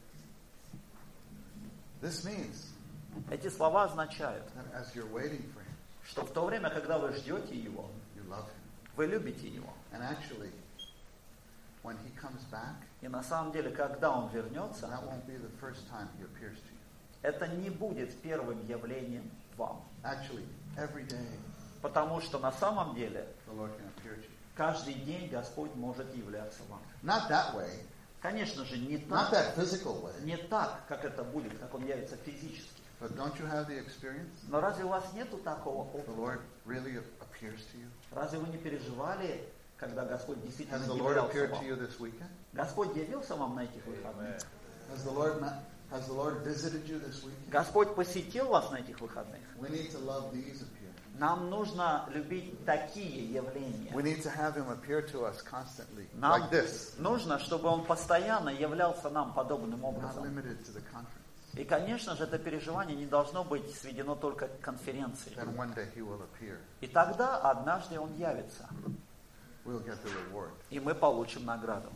This means Эти слова означают, that as you're waiting for him, что в то время, когда вы ждете его, you love him. вы любите его. And actually, when he comes back, И на самом деле, когда он вернется, that won't be the first time he appears to you. это не будет первым явлением вам. Actually, every day Потому что на самом деле the Lord can appear to you. каждый день Господь может являться вам. Not that way, Конечно же, не not так, that physical way, не так, как это будет, как он явится физически. but don't you have the experience? Но разве у вас нету такого The опыта? Lord really appears to you? Разве вы не переживали, когда Господь действительно Has the Lord являлся appeared to вам? you this weekend? Господь явился вам на этих выходных? Has the Lord not, has the Lord visited you this weekend? Господь посетил вас на этих выходных? We need to love these appearing. Нам нужно любить такие явления. We need to have him appear to us constantly, Нам like this, нужно, чтобы Он постоянно являлся нам подобным not образом. limited to the conference. И, конечно же, это переживание не должно быть сведено только к конференции. Then one day he will appear. И тогда однажды Он явится, We'll get the reward. и мы получим награду.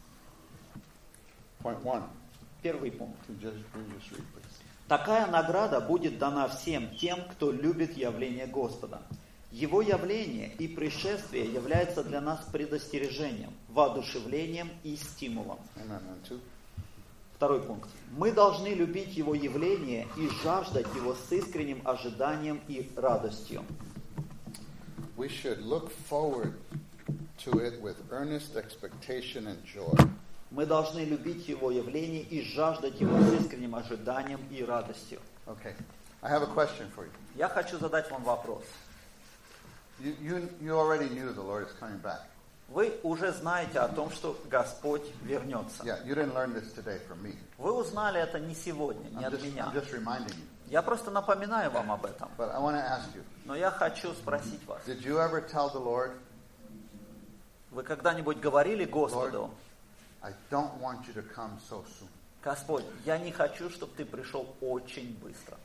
Point one. Первый пункт. Can you just, can you just read, please? Такая награда будет дана всем тем, кто любит явление Господа. Его явление и пришествие являются для нас предостережением, воодушевлением и стимулом. Amen. And two. Второй пункт. Мы должны любить Его явление и жаждать Его с искренним ожиданием и радостью. We should look forward to it with earnest expectation and joy. Мы должны любить Его явление и жаждать Его с искренним ожиданием и радостью. Okay. I have a question for you. Я хочу задать вам вопрос. You, you, you already knew the Lord is coming back. Вы уже знаете о том, что Господь вернется. Yeah, you didn't learn this today from me. Вы узнали это не сегодня, не I'm от just, меня. I'm just reminding you. Я просто напоминаю вам об этом. But I want to ask you, Но я хочу спросить вас. did you ever tell the Lord, Вы когда-нибудь говорили Господу: I don't want you to come so soon. Господь, я не хочу, чтобы ты пришел очень быстро.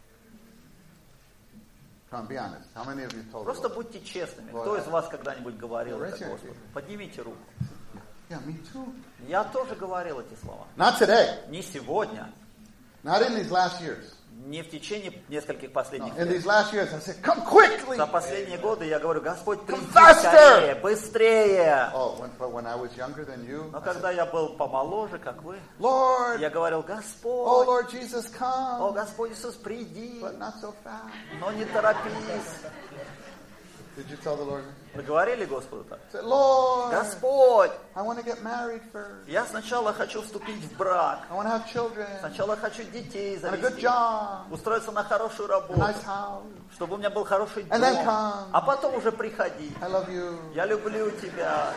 Come, be honest. How many of you told Просто the Lord? будьте честными. Вот. Кто из вас когда-нибудь говорил Raise это your Господу? hand. Поднимите руку. Yeah, me too. Я тоже говорил эти слова. Not today. Не сегодня, Not in these last years. не в течение нескольких No, последних in лет. these last years, I said, come quickly. За последние годы я говорю, Господь, приди faster! скорее, быстрее. Oh, when, but when I was younger than you, Но I когда said, я был помоложе, как вы, Lord, я говорил, oh Господь, Lord Jesus, о, come. Господь Иисус, приди, But not so fast. но не торопись. Did you tell the Lord? Вы говорили Господу так? I said, Lord, Господь, I want to get married first. я сначала хочу вступить в брак, I want to have children. сначала хочу детей And a good завести, job. устроиться на хорошую A работу, nice house. чтобы у меня был хороший And then дом, come. а потом уже приходи. I love you. Я люблю тебя.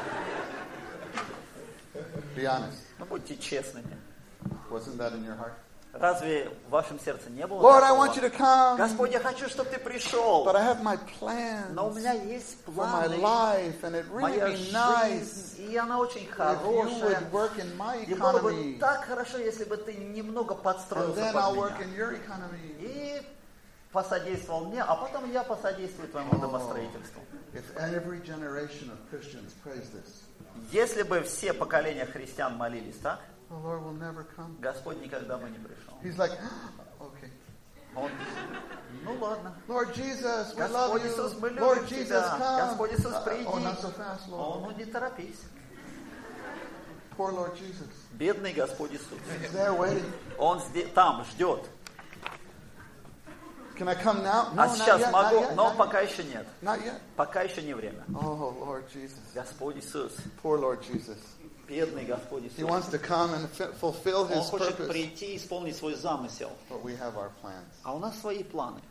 Be honest. Ну, будьте честными. Wasn't that in your heart? Разве в вашем сердце не было Lord, I такого? want you to come. Господь, я хочу, чтобы ты пришел. But I have my plans Но у меня есть for my планы. life, and it really Моя be nice жизнь, и она очень if you хорошая. would work in my И было бы economy, так хорошо, если бы ты немного and подстроился then под I'll work меня. in your economy. И посодействовал мне, а потом я посодействую твоему домостроительству. If every generation of Christians prays this, Если бы все поколения христиан молились так, the Lord will never come. Господь никогда бы не пришел. He's like, okay. Он, ну ладно. Lord Jesus, we love Господь you. Иисус, мы Lord любим Jesus, Тебя. come. Господь Иисус, Uh, приди. oh, not so fast, О, Lord. ну не торопись. Poor Lord Jesus. Бедный Господь Иисус. He's there waiting. Он здесь, там ждет. Can I come now? No, А not сейчас yet, могу, not yet, но not пока yet. еще нет. Not yet. Пока еще не время. Oh, Lord Jesus. Господь Иисус, Poor Lord Jesus. бедный Господь He Иисус. wants to come and fi- fulfill Он His хочет purpose. прийти и исполнить свой замысел. But we have our plans. А у нас свои планы.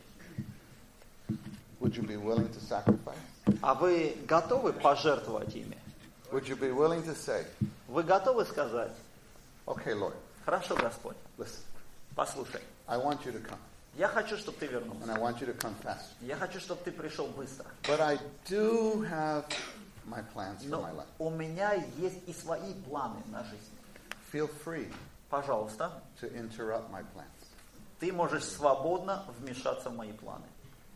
Would you be willing to sacrifice? А вы готовы пожертвовать ими? Would you be willing to say, Вы готовы сказать, okay, Lord, хорошо, Господь, listen, послушай, I want you to come, я хочу, чтобы ты and вернулся. I want you to come fast. Я хочу, чтобы ты пришел быстро. But I do have my plans for Но my life. у меня есть и свои планы на жизнь. Feel free Пожалуйста, to interrupt my plans. ты можешь свободно вмешаться в мои планы.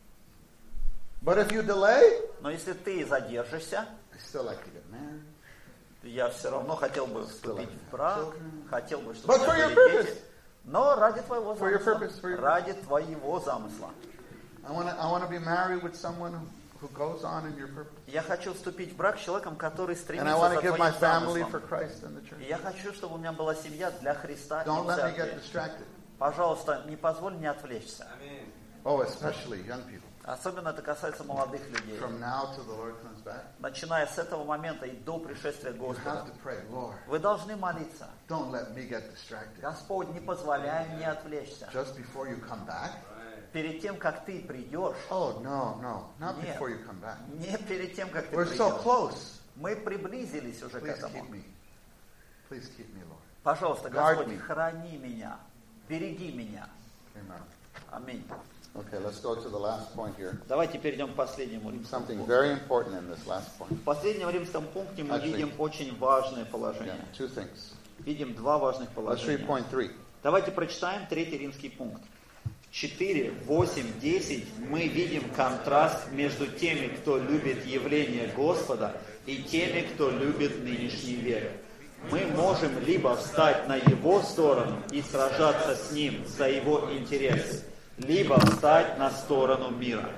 But if you delay, Но если ты задержишься, I still like to get married. я все равно хотел бы вступить в брак, хотел бы, чтобы But у for меня your были purpose. дети. Но ради твоего For your замысла, purpose, for your ради твоего замысла. I want to I want to be married with someone who, who goes on in your purpose. Я хочу вступить в брак с человеком, который And I стремится want за to give my твоим family for замыслом. Christ and the И church. я хочу, чтобы у меня была семья для Христа и Don't let me get церкви. distracted. Пожалуйста, не позволь мне отвлечься. Oh, especially young people. Особенно это касается молодых людей. From now till the Lord comes back, Начиная с этого момента и до пришествия you Господа. have to pray, Lord, Вы должны молиться. don't let me get distracted. Господь, не позволяй мне отвлечься. Just before you come back? Перед тем, как ты придешь, Oh, no, no, not Нет. before you come back. не перед тем, как ты We're so придешь. close. Мы приблизились уже к Please этому. keep me. Please keep me, Lord. Пожалуйста, Guard Господь, me. храни меня, береги меня. Amen. Аминь. Okay, let's go to the last point here. Давайте перейдем к последнему римскому Something пункту. very important in this last point. В последнем римском пункте мы Actually- видим очень важное Yeah, положение. two things. Видим два важных Let's read положения. point three. Давайте прочитаем третий римский пункт. четыре, восемь, десять мы видим контраст между теми, кто любит явление Господа, и теми, кто любит нынешней веры. Мы можем либо встать на Его сторону и сражаться с Ним за Его интересы, либо встать на сторону мира.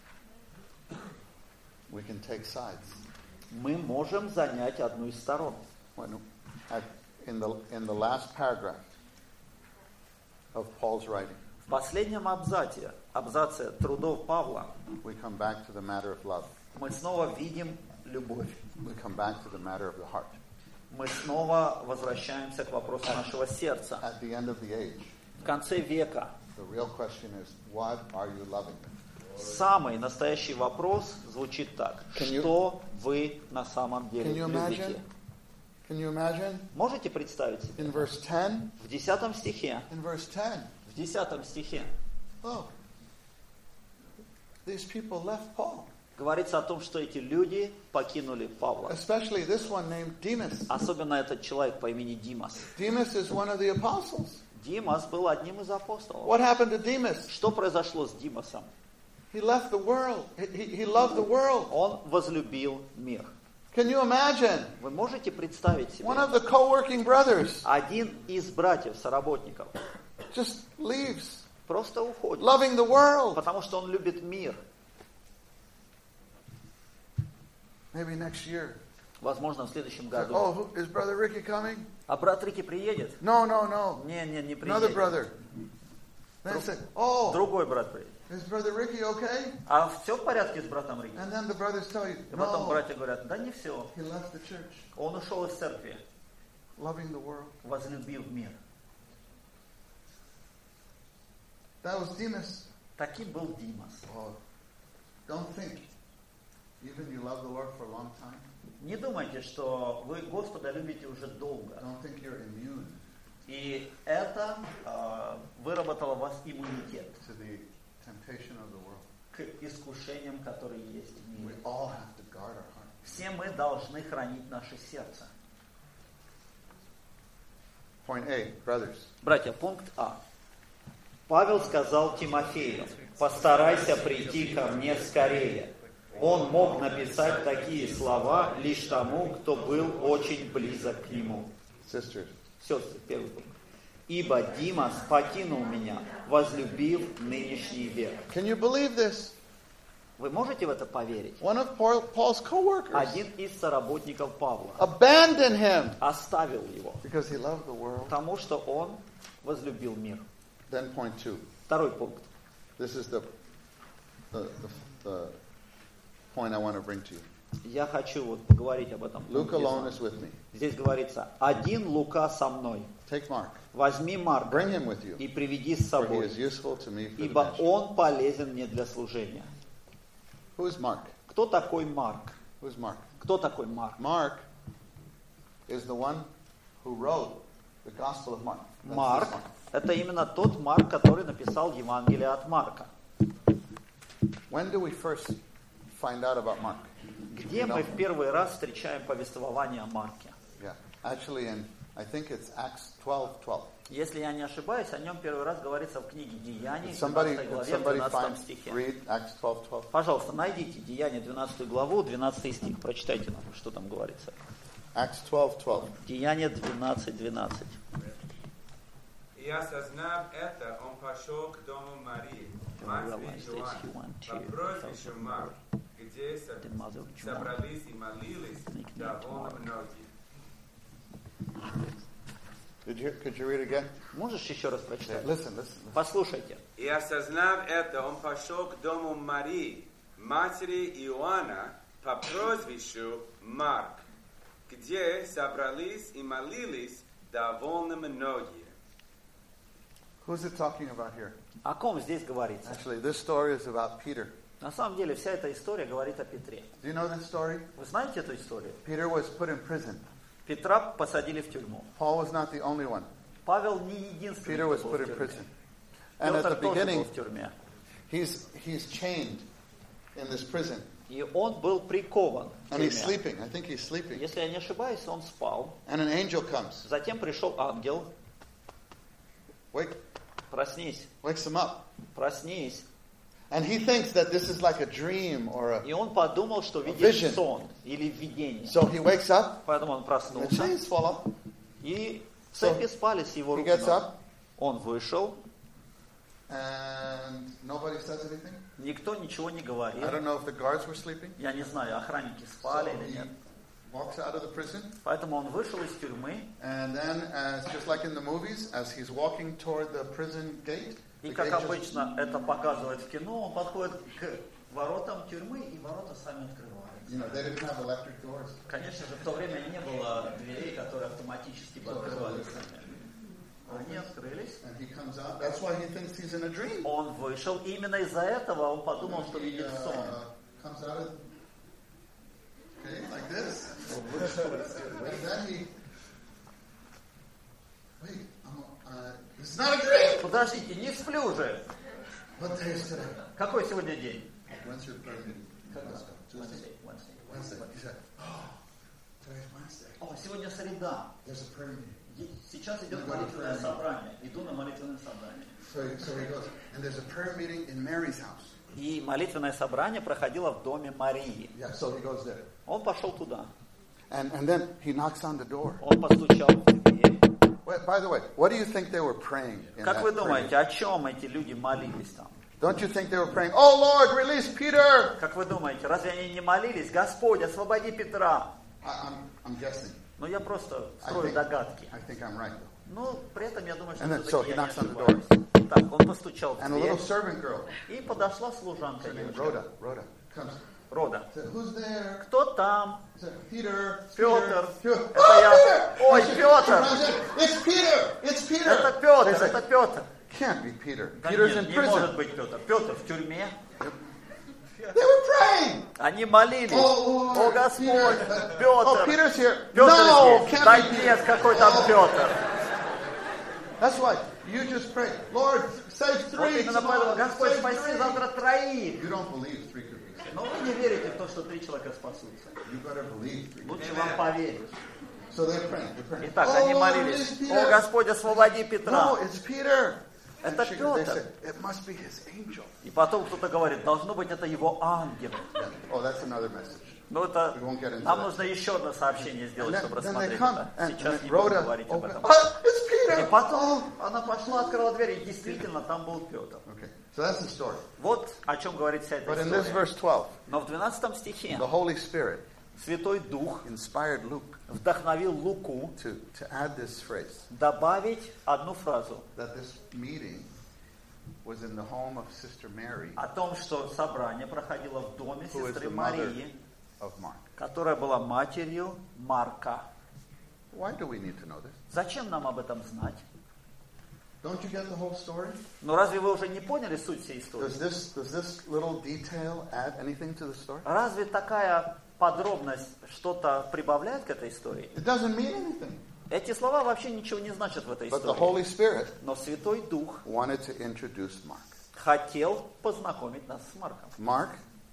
We can take sides. Мы можем занять одну из сторон. When, at, in, the, in the last paragraph of Paul's writing, В последнем абзаце, абзаце трудов Павла, we come back to the matter of love. мы снова видим любовь. We come back to the matter of the heart. Мы снова возвращаемся к вопросу нашего сердца. At the end of the age, В конце века the real question is, what are you loving? самый настоящий вопрос звучит так. Can you- Что вы на самом деле Can you любите? imagine? Can you imagine? Можете представить себе? In verse ten, В десятом стихе, in verse ten, в десятом стихе, oh, these people left Paul. Говорится о том, что эти люди покинули Павла. Especially this one named Demas. Особенно этот человек по имени Димас. Demas is one of the apostles. Димас был одним из апостолов. What happened to Demas? Что произошло с Димасом? He left the world. He, he loved the world. Он возлюбил мир. Can you imagine? Вы можете представить себе? One of the co-working brothers Один из братьев, соработников, just leaves, просто уходит, loving the world. потому что он любит мир. Maybe next year. Возможно, в следующем Say, году. oh, who, is Brother Ricky coming? А брат Рики приедет? No, no, no. Не, не, не Another приедет. brother. Then say, oh, Другой брат приедет. is Brother Ricky okay? А все в порядке с братом Рики? And then the brothers tell you, И потом no, братья говорят, да не все. he left the church, Он ушел из церкви, loving the world. возлюбив мир. That was Demas. Таким был Димас. Oh, don't think, even you love the Lord for a long time, Не думайте, что вы Господа любите уже долго. don't think you're immune И это э, выработало в вас иммунитет to the temptation of the world. к искушениям, которые есть в We мире. all have to guard our heart. Все мы должны хранить наше сердце. Point A, brothers. Братья, пункт А. Павел сказал Тимофею, постарайся прийти ко мне скорее. Он мог написать такие слова лишь тому, кто был очень близок к нему. Sisters. Сестры, первый пункт. Ибо Димас покинул меня, возлюбив нынешний век. Can you believe this? Вы можете в это поверить? One of Paul- Paul's co-workers Один из соработников Павла abandoned him оставил его, because he loved the world. потому что он возлюбил мир. Then point two. Второй пункт. This is the, the, the, the point I want to bring to you. Я хочу вот поговорить об этом. Luke пункте. alone is with me. Здесь говорится, один Лука со мной. Take Mark. Возьми Марка Bring him with you. и приведи с For he собой, is useful to me for the ибо ministry. он полезен мне для служения. Who is Mark? Кто такой Марк? Who is Mark? Кто такой Марк? Mark is the one who wrote the Gospel of Mark. That's Марк this one. – это именно тот Марк, который написал Евангелие от Марка. When do we first find out about Mark? Где мы в первый раз встречаем повествование о Марке? Yeah. Actually, in I think it's Acts twelve twelve. Если я не ошибаюсь, о нем первый раз говорится в книге Деяний, Did somebody, двенадцатой did главе, somebody двенадцатом find, стихе. read Acts twelve twelve? Пожалуйста, найдите Деяния, двенадцатую главу, двенадцатый стих. Прочитайте нам, что там говорится. Acts twelve twelve. Деяния двенадцать двенадцать. И осознав это, он пошел к дому Марии, матери Иоанна, по прозвищу Марк, где со- собрались и молились довольно многие. Did you, could you read again? Можешь еще раз Yeah, прочитать? listen, listen. listen. Послушайте. И осознав это, он пошел к дому Марии, матери Иоанна, по прозвищу Марк, где собрались и молились довольно многие. Who's it talking about here? О ком здесь говорится? Actually, this story is about Peter. На самом деле, вся эта история говорит о Петре. Do you know this story? Вы знаете эту историю? Peter was put in prison. Петра посадили в тюрьму. Paul was not the only one. Pавел не единственный, Peter was кто put был в in тюрьме. prison. And at Петр the тоже был beginning, в тюрьме. he's, he's chained in this prison. И он был прикован в And he's тюрьме. sleeping. I think he's sleeping. Если я не ошибаюсь, он спал. And an angel comes. Затем пришел ангел. Wake, Проснись, wakes him up. проснись. And he thinks that this is like a dream or a... И он подумал, что видит Vision. сон или видение. So he wakes up, Поэтому он and the проснулся. chains fall off. И So цепи спали с его He рук. gets up, Он вышел. and nobody says anything. Никто ничего не I говорил. don't know if the guards were sleeping. Я не знаю, охранники So спали или he нет. walks out of the prison, Поэтому он вышел из тюрьмы. and then, as just like in the movies, as he's walking toward the prison gate, И the как gate just- обычно это показывает в кино, он подходит к воротам тюрьмы, и ворота сами открываются. you know, they didn't have electric doors. Конечно же, в то время не было дверей, которые автоматически бы открывались сами. Они открылись. And he comes out. That's why he thinks he's in a dream. Он вышел. И именно из-за этого он подумал, что He видит сон. uh, comes out of, okay, like this. Он вышел из тюрьмы. And then he, wait, I'm, uh, this is not a dream. Подождите, не сплю же. What day is today? Какой сегодня день? When's your prayer meeting? Wednesday. Wednesday. Wednesday. He said, oh, today's Wednesday. О, сегодня среда. There's a prayer meeting. Сейчас идет молитвенное собрание. Иду на молитвенное собрание. So he, so he goes, and there's a prayer meeting in Mary's house. И молитвенное собрание проходило в доме Марии. Yeah, so he goes there. Он пошел туда. And, and then he knocks on the door. Он постучал в дверь. Well, by the way, what do you think they were praying in Как that вы prayer думаете, о чем эти люди молились там? Don't you think they were praying, oh Lord, release Peter? Как вы думаете, разве они не молились? Господь, освободи Петра. I, I'm, I'm guessing. Ну, я просто I строю think, догадки. I think I'm right, though. Но при этом я думаю, что And then, все-таки so he я не knocks on the ошибаюсь. Так, он постучал в And a little дверь, servant girl, и подошла служанка her name девочка. Rhoda, Rhoda, comes. Рода. Said, who's there? Кто там? Said, Peter. Петр. Peter. Это Oh, я. Peter! Ой, I said, Петр! I said, it's Peter! It's Peter! Это Петр, They said, это Петр. can't be Peter. Да Peter's нет, in не может prison. быть Петр. Петр в тюрьме. They were praying. Они молились. Oh, Lord, О, Господь, Peter. Oh, Петр. Peter's here. Петр No, здесь. can't Да be Peter. нет, какой там Oh. Петр. That's why you just pray, Lord, save Вот three именно поэтому, tomorrow. Господь, Save спаси three. завтра троих. You don't believe three could be saved. Но вы не верите в то, что три человека спасутся. You better believe three. Лучше вам поверить. So they're praying. They're praying. Итак, Oh, они Lord, молились. release Peter. О, Господь, освободи Петра. No, it's Peter. Это And she- they Петр. said, it must be his angel. И потом кто-то говорит, должно быть это его ангел. Yeah. Oh, that's another message. Ну это, We won't get into нам that. нужно еще одно сообщение And сделать, then, чтобы then they рассмотреть come, это. and, Сейчас and не будем Rhoda говорить об open. этом. Oh, it's Peter. И потом она пошла, открыла дверь, и действительно там был Петр. Okay, so that's the story. Вот о чем говорит вся эта But in this история. verse twelve, Но в двенадцатом стихе the Holy Spirit Святой Дух inspired Luke вдохновил Луку to, to add this phrase, добавить одну фразу that this meeting was in the home of Sister Mary, о том, что собрание проходило в доме who is сестры the mother Марии, of Mark. которая была матерью Марка. Why do we need to know this? Зачем нам об этом знать? Don't you get the whole story? Ну разве вы уже не поняли суть всей истории? Does this, does this little detail add anything to the story? Разве такая подробность что-то прибавляет к этой истории? It doesn't mean anything. Эти слова вообще ничего не значат в этой But the истории. Holy Spirit Но Святой Дух wanted to introduce Mark. хотел познакомить нас с Марком. Mark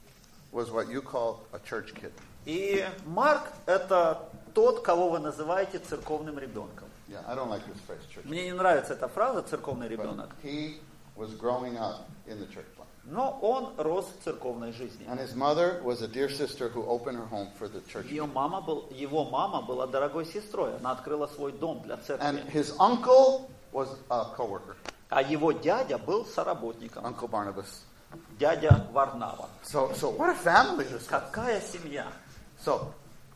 was what you call a church kid. И Марк – это тот, кого вы называете церковным ребенком. Yeah, I don't like this phrase, church. Мне не нравится эта фраза «церковный But ребенок», he was growing up in the church life. но он рос в церковной жизни. And his mother was a dear sister who opened her home for the church. Ее мама был, его мама была дорогой сестрой, она открыла свой дом для And церкви. his uncle was a co-worker, А его дядя был соработником, Uncle Barnabas. дядя Варнава. So, so what a family this was. Какая семья? So,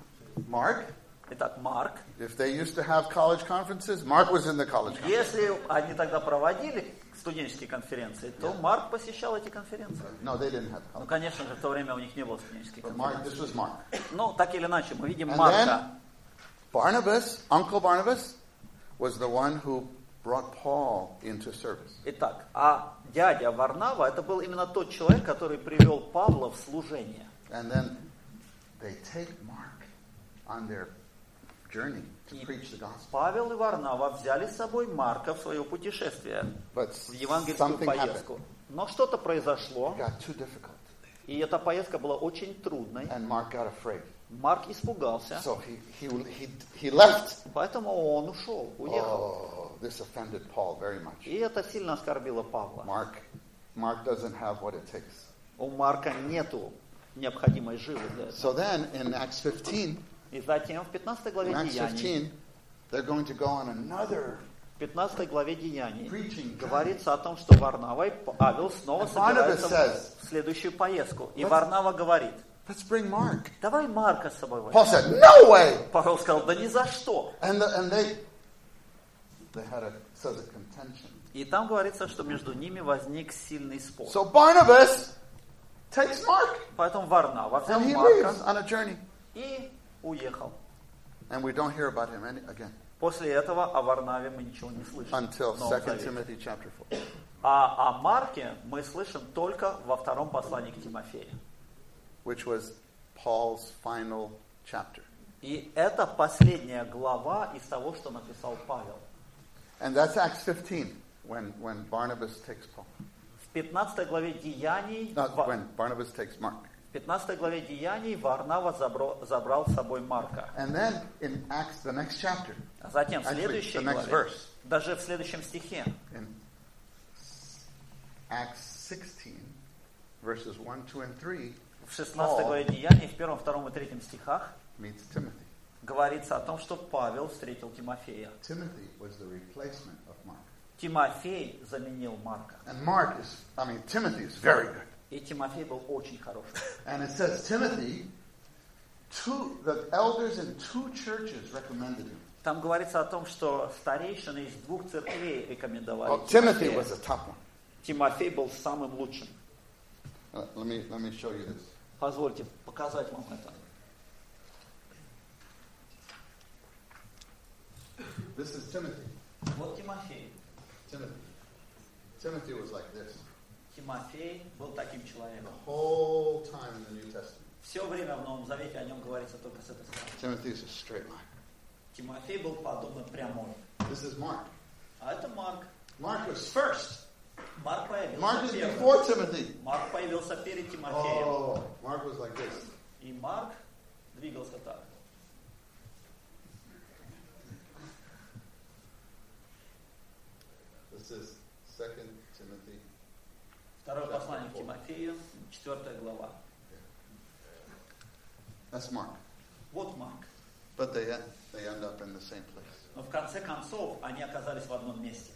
Mark, Итак, Марк, if they used to have college conferences, Mark was in the college conference. если они тогда проводили студенческие конференции, то Марк посещал эти конференции. No, they didn't have Ну, college. конечно же, в то время у них не было студенческих But Mark, конференций. this was Mark. Ну, так или иначе, мы видим And Марка. then Barnabas, Uncle Barnabas, was the one who brought Paul into service. Итак, а дядя Варнава, это был именно тот человек, который привел Павла в служение. And then they take Mark on their journey to И preach the gospel. Павел и Варнава взяли с собой Марка в свое путешествие, But в евангельскую something поездку. happened. Но что-то произошло, It got too difficult. и эта поездка была очень трудной. And Mark got afraid. Марк испугался, So he, he, he, he left. поэтому он ушел, уехал. Oh, this offended Paul very much. И это сильно оскорбило Павла. Mark, Mark doesn't have what it takes. У Марка нету необходимой жилы для этого. So then in Acts fifteen, И затем в пятнадцатой главе in Acts Деяний, fifteen, they're going to go on another в пятнадцатой главе Деяний preaching journey. говорится о том, что Варнава и Павел снова And Barnabas собираются says, в следующую поездку. И Let's- Варнава говорит, Let's bring Mark. давай Марка с собой возьмем. Paul said, no way. Павел сказал, да ни за что. And, the, and they, they had a, says a contention. И там говорится, что между ними возник сильный спор. So Barnabas takes Mark. Поэтому Варнава взял And he Марка leaves on a journey. и уехал. And we don't hear about him any, again После этого о Варнаве мы ничего не слышим. until в Новом Second Завете. Timothy chapter four, А о Марке мы слышим только во втором послании к Тимофею. which was Paul's final chapter. И это последняя глава из того, что написал Павел. And that's Acts fifteen, when, when Barnabas takes Paul. В пятнадцатой главе Деяний, Not в when Barnabas takes Mark. пятнадцатой главе Деяний Варнава забрал, забрал с собой Марка. And then in Acts, the next chapter, А затем в actually, следующей the next главе, verse, даже в следующем стихе, in Acts sixteen, verses one, two, and three, в шестнадцатой Paul главе Деяний, в первом, втором и третьем стихах, meets Timothy. говорится о том, что Павел встретил Тимофея. Timothy was the replacement of Mark. Тимофей заменил Марка. And Mark is, I mean, Timothy is very good. И Тимофей был очень хороший. And it says Timothy, two, the elders in two churches recommended him. Там говорится о том, что старейшины из двух церквей рекомендовали Well, Timothy Тимофея. was the top one. Тимофей был самым лучшим. Uh, let me let me show you this. Позвольте показать вам это. This is Timothy. Вот Тимофей. Timothy. Timothy was like this Тимофей был таким the человеком. whole time in the New Testament. Все время в Новом Завете о нем говорится только с этой стороны. Timothy is a straight line. Тимофей был подобно прямой. This is Mark. А это Марк. Mark was first. Марк появился Mark is первым. before Timothy. Марк появился перед Тимофеем. Oh, Mark was like this. И Марк двигался так. This is Second Timothy. Второе послание к Тимофею, четвертая глава. That's Mark. Вот Марк. But they they end up in the same place. Но в конце концов они оказались в одном месте.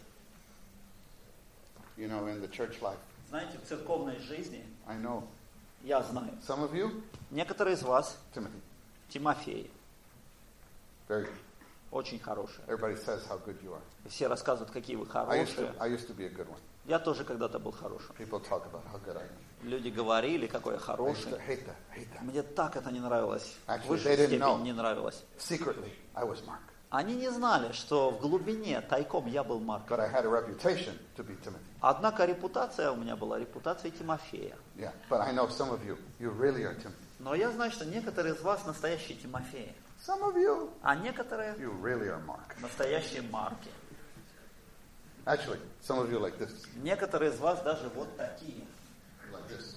You know, in the church life, Знаете, в церковной жизни, I know я знаю, some of you, некоторые из вас, Timothy, Тимофей, very good. очень хорошие. Everybody says how good you are. Все рассказывают, какие вы I used to, хорошие. I used to be a good one. Я тоже когда-то был хорошим. People talk about how good I am. Люди говорили, какой я I used хороший. to hate that, hate that. Мне так это не нравилось. В Actually, высшей they didn't know. степени не нравилось. Secretly, I was Mark. Они не знали, что в глубине, тайком я был Марком. But I had a reputation to be Timothy. Однако репутация у меня была репутацией Тимофея. Yeah, but I know some of you, you really are Timothy. Но я знаю, что некоторые из вас настоящие Тимофеи, Some of you, а некоторые you really are Mark. настоящие Марки. Actually, some of you like this, Некоторые из вас даже вот такие. like this.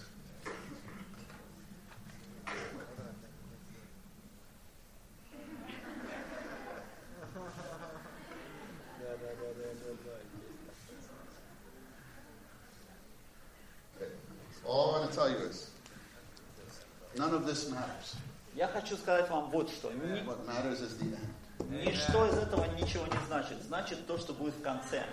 Okay. All I want to tell you is, none of this matters. Я хочу сказать вам вот что. Ни- What matters is the end. Ничто из этого ничего не значит. Значит то, что будет в конце.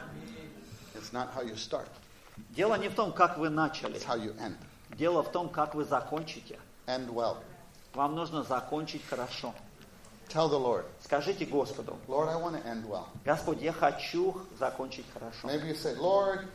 It's not how you start, Дело не в том, как вы начали. it's how you end. Дело в том, как вы закончите. End well. Вам нужно закончить хорошо. Tell the Lord, Скажите Господу: Lord, I want to end well. Господь, я хочу закончить хорошо. Maybe you say, Lord,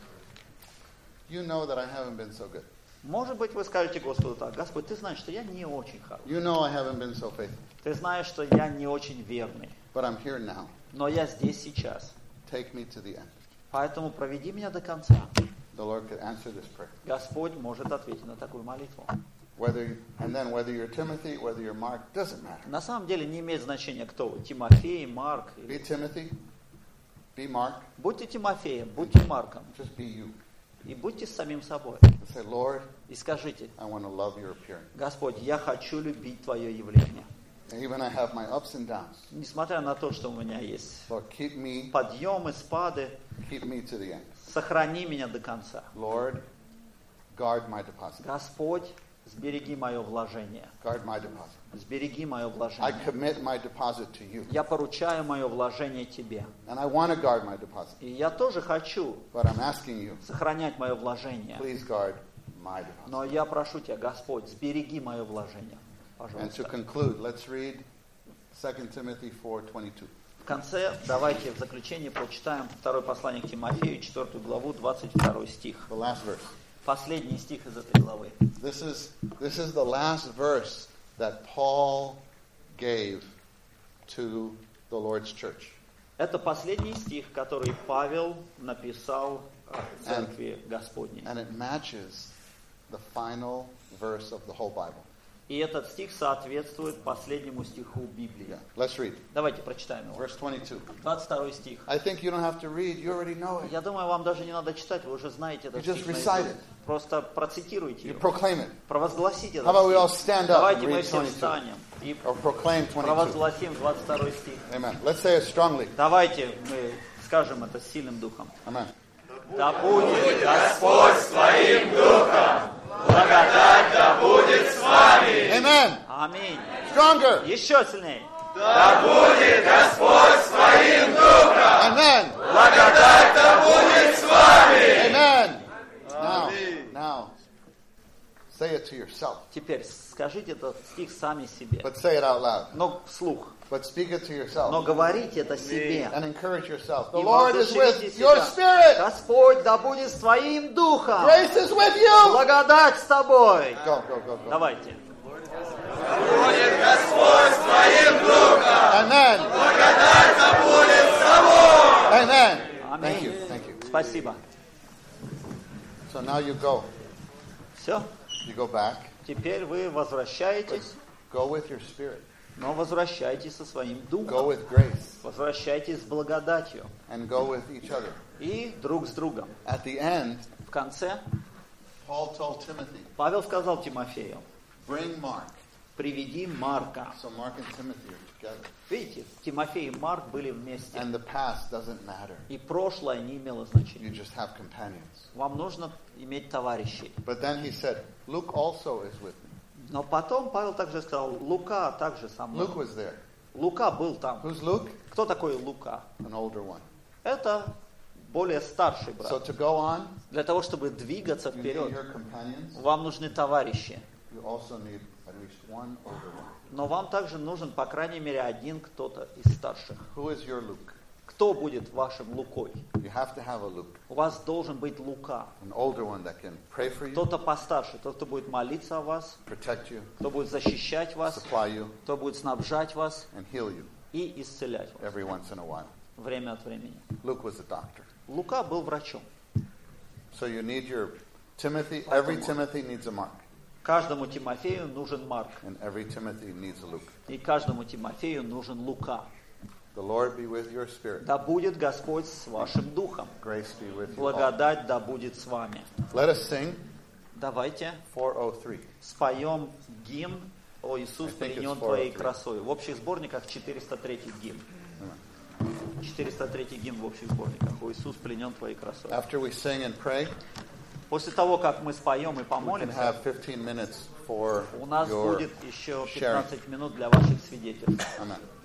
you know that I haven't been so good. Может быть, вы скажете Господу так: Господь, ты знаешь, что я не очень хороший. You know I haven't been so faithful. Ты знаешь, что я не очень верный. But I'm here now. Но я здесь сейчас. Take me to the end. Поэтому проведи меня до конца. The Lord could answer this prayer. Господь может ответить на такую молитву. Whether you, and then whether you're Timothy, whether you're Mark, doesn't matter. На самом деле не имеет значения, кто вы. Тимофей, Марк. Be Timothy, be Mark, Будьте Тимофеем, будьте Марком. just be you. И будьте самим собой. And say, Lord, И скажите: I want to love your appearing. Господь, я хочу любить Твое явление. And even I have my ups and downs. Несмотря на то, что у меня есть Lord, keep me, подъемы, спады, keep me to the end. сохрани меня до конца. Lord, guard my deposit. Господь, сбереги мое вложение. Guard my deposit. Сбереги мое I вложение. commit my deposit to you. Я поручаю мое вложение Тебе. And I want to guard my deposit. И я тоже хочу But I'm asking you, сохранять мое вложение. please guard my deposit. Но я прошу Тебя, Господь, сбереги мое вложение. And to Пожалуйста. conclude, let's read Second Timothy four twenty-two. В конце давайте в заключение прочитаем второе послание к Тимофею, четвертую главу, двадцать второй стих. The last verse. Последний стих из этой главы. This is, this is the last verse that Paul gave to the Lord's church. Это последний стих, который Павел написал в церкви Господней. And it matches the final verse of the whole Bible. И этот стих соответствует последнему стиху Библии. Yeah. Let's read. Давайте прочитаем его. Verse twenty-two. двадцать второй стих. I think you don't have to read. You already know it. Я думаю, вам даже не надо читать, вы уже знаете этот You стих. just recite наизусть. it. Просто процитируйте You его. proclaim it. Провозгласите How about we all этот стих. stand up Давайте and мы read все twenty-two? встанем и Or proclaim twenty-two. провозгласим двадцать второй стих. Amen. Let's say it strongly. Давайте мы скажем это с сильным духом. Amen. Да будет Господь с твоим духом, благодать да будет с вами. Amen. Аминь. Stronger. Еще сильнее. Да будет Господь с твоим духом. Amen. Благодать да будет с вами. Amen. Now, now, say it to yourself. Теперь скажите этот стих сами себе. But say it out loud. Но вслух. But speak it to Но yourself. говорите это себе. And encourage yourself. The И Lord is воодушевите with your себя. spirit. Господь да будет с твоим духом. Grace is with you. Благодать с тобой. Go, go, go, go. Давайте. Будет Господь с твоим духом. Amen. Благодать да будет с тобой. Amen. Аминь. Thank you. Thank you. Спасибо. So now you go. Все. You go back. Теперь вы возвращаетесь, Go with your spirit. но возвращайтесь со своим Go духом. with grace. Возвращайтесь с благодатью. And go with each other. И друг с другом. At the end, В конце Paul told Timothy, Павел сказал Тимофею: bring Mark. приведи Марка. So Mark and Timothy are together. Видите, Тимофей и Марк были вместе. And the past doesn't matter. И прошлое не имело You значения. just have companions. Вам нужно иметь товарищей. But then he said, Luke also is with me. Но потом Павел также сказал: Лука также со мной. Luke was there. Лука был там. Who's Luke? Кто такой Лука? An older one. Это более старший So брат. to go on, Для того, чтобы двигаться you need вперед, your companions. вам нужны товарищи. You also need at least one older one. Но вам также нужен, по крайней мере, один кто-то из старших. Who is your Luke? Кто будет вашим Лукой? You have to have a Luke. У вас должен быть Лука. An older one that can pray for you, Кто-то постарше, тот, кто будет молиться о вас, protect you, кто будет защищать вас, supply you, кто будет снабжать вас and heal you и исцелять вас every once in a while. время от времени. Luke was a doctor. Лука был врачом. So you need your Timothy. Every Timothy needs a Mark. Каждому Тимофею нужен Марк. And every Timothy needs a Luke. И каждому Тимофею нужен Лука. The Lord be with your spirit. Да будет Господь с вашим духом. Grace be with you all. Благодать да будет с вами. Let us sing Давайте four oh three. споем гимн «О Иисус, I think it's пленен four oh Твоей three. красой». В общих сборниках четыреста третий гимн. четыреста третий гимн в общих сборниках. «О Иисус, пленен Твоей красой». After we sing and pray, После того, как мы споем и we can помолимся, have fifteen minutes for у нас your будет еще sharing. пятнадцать минут для ваших свидетельств. Amen.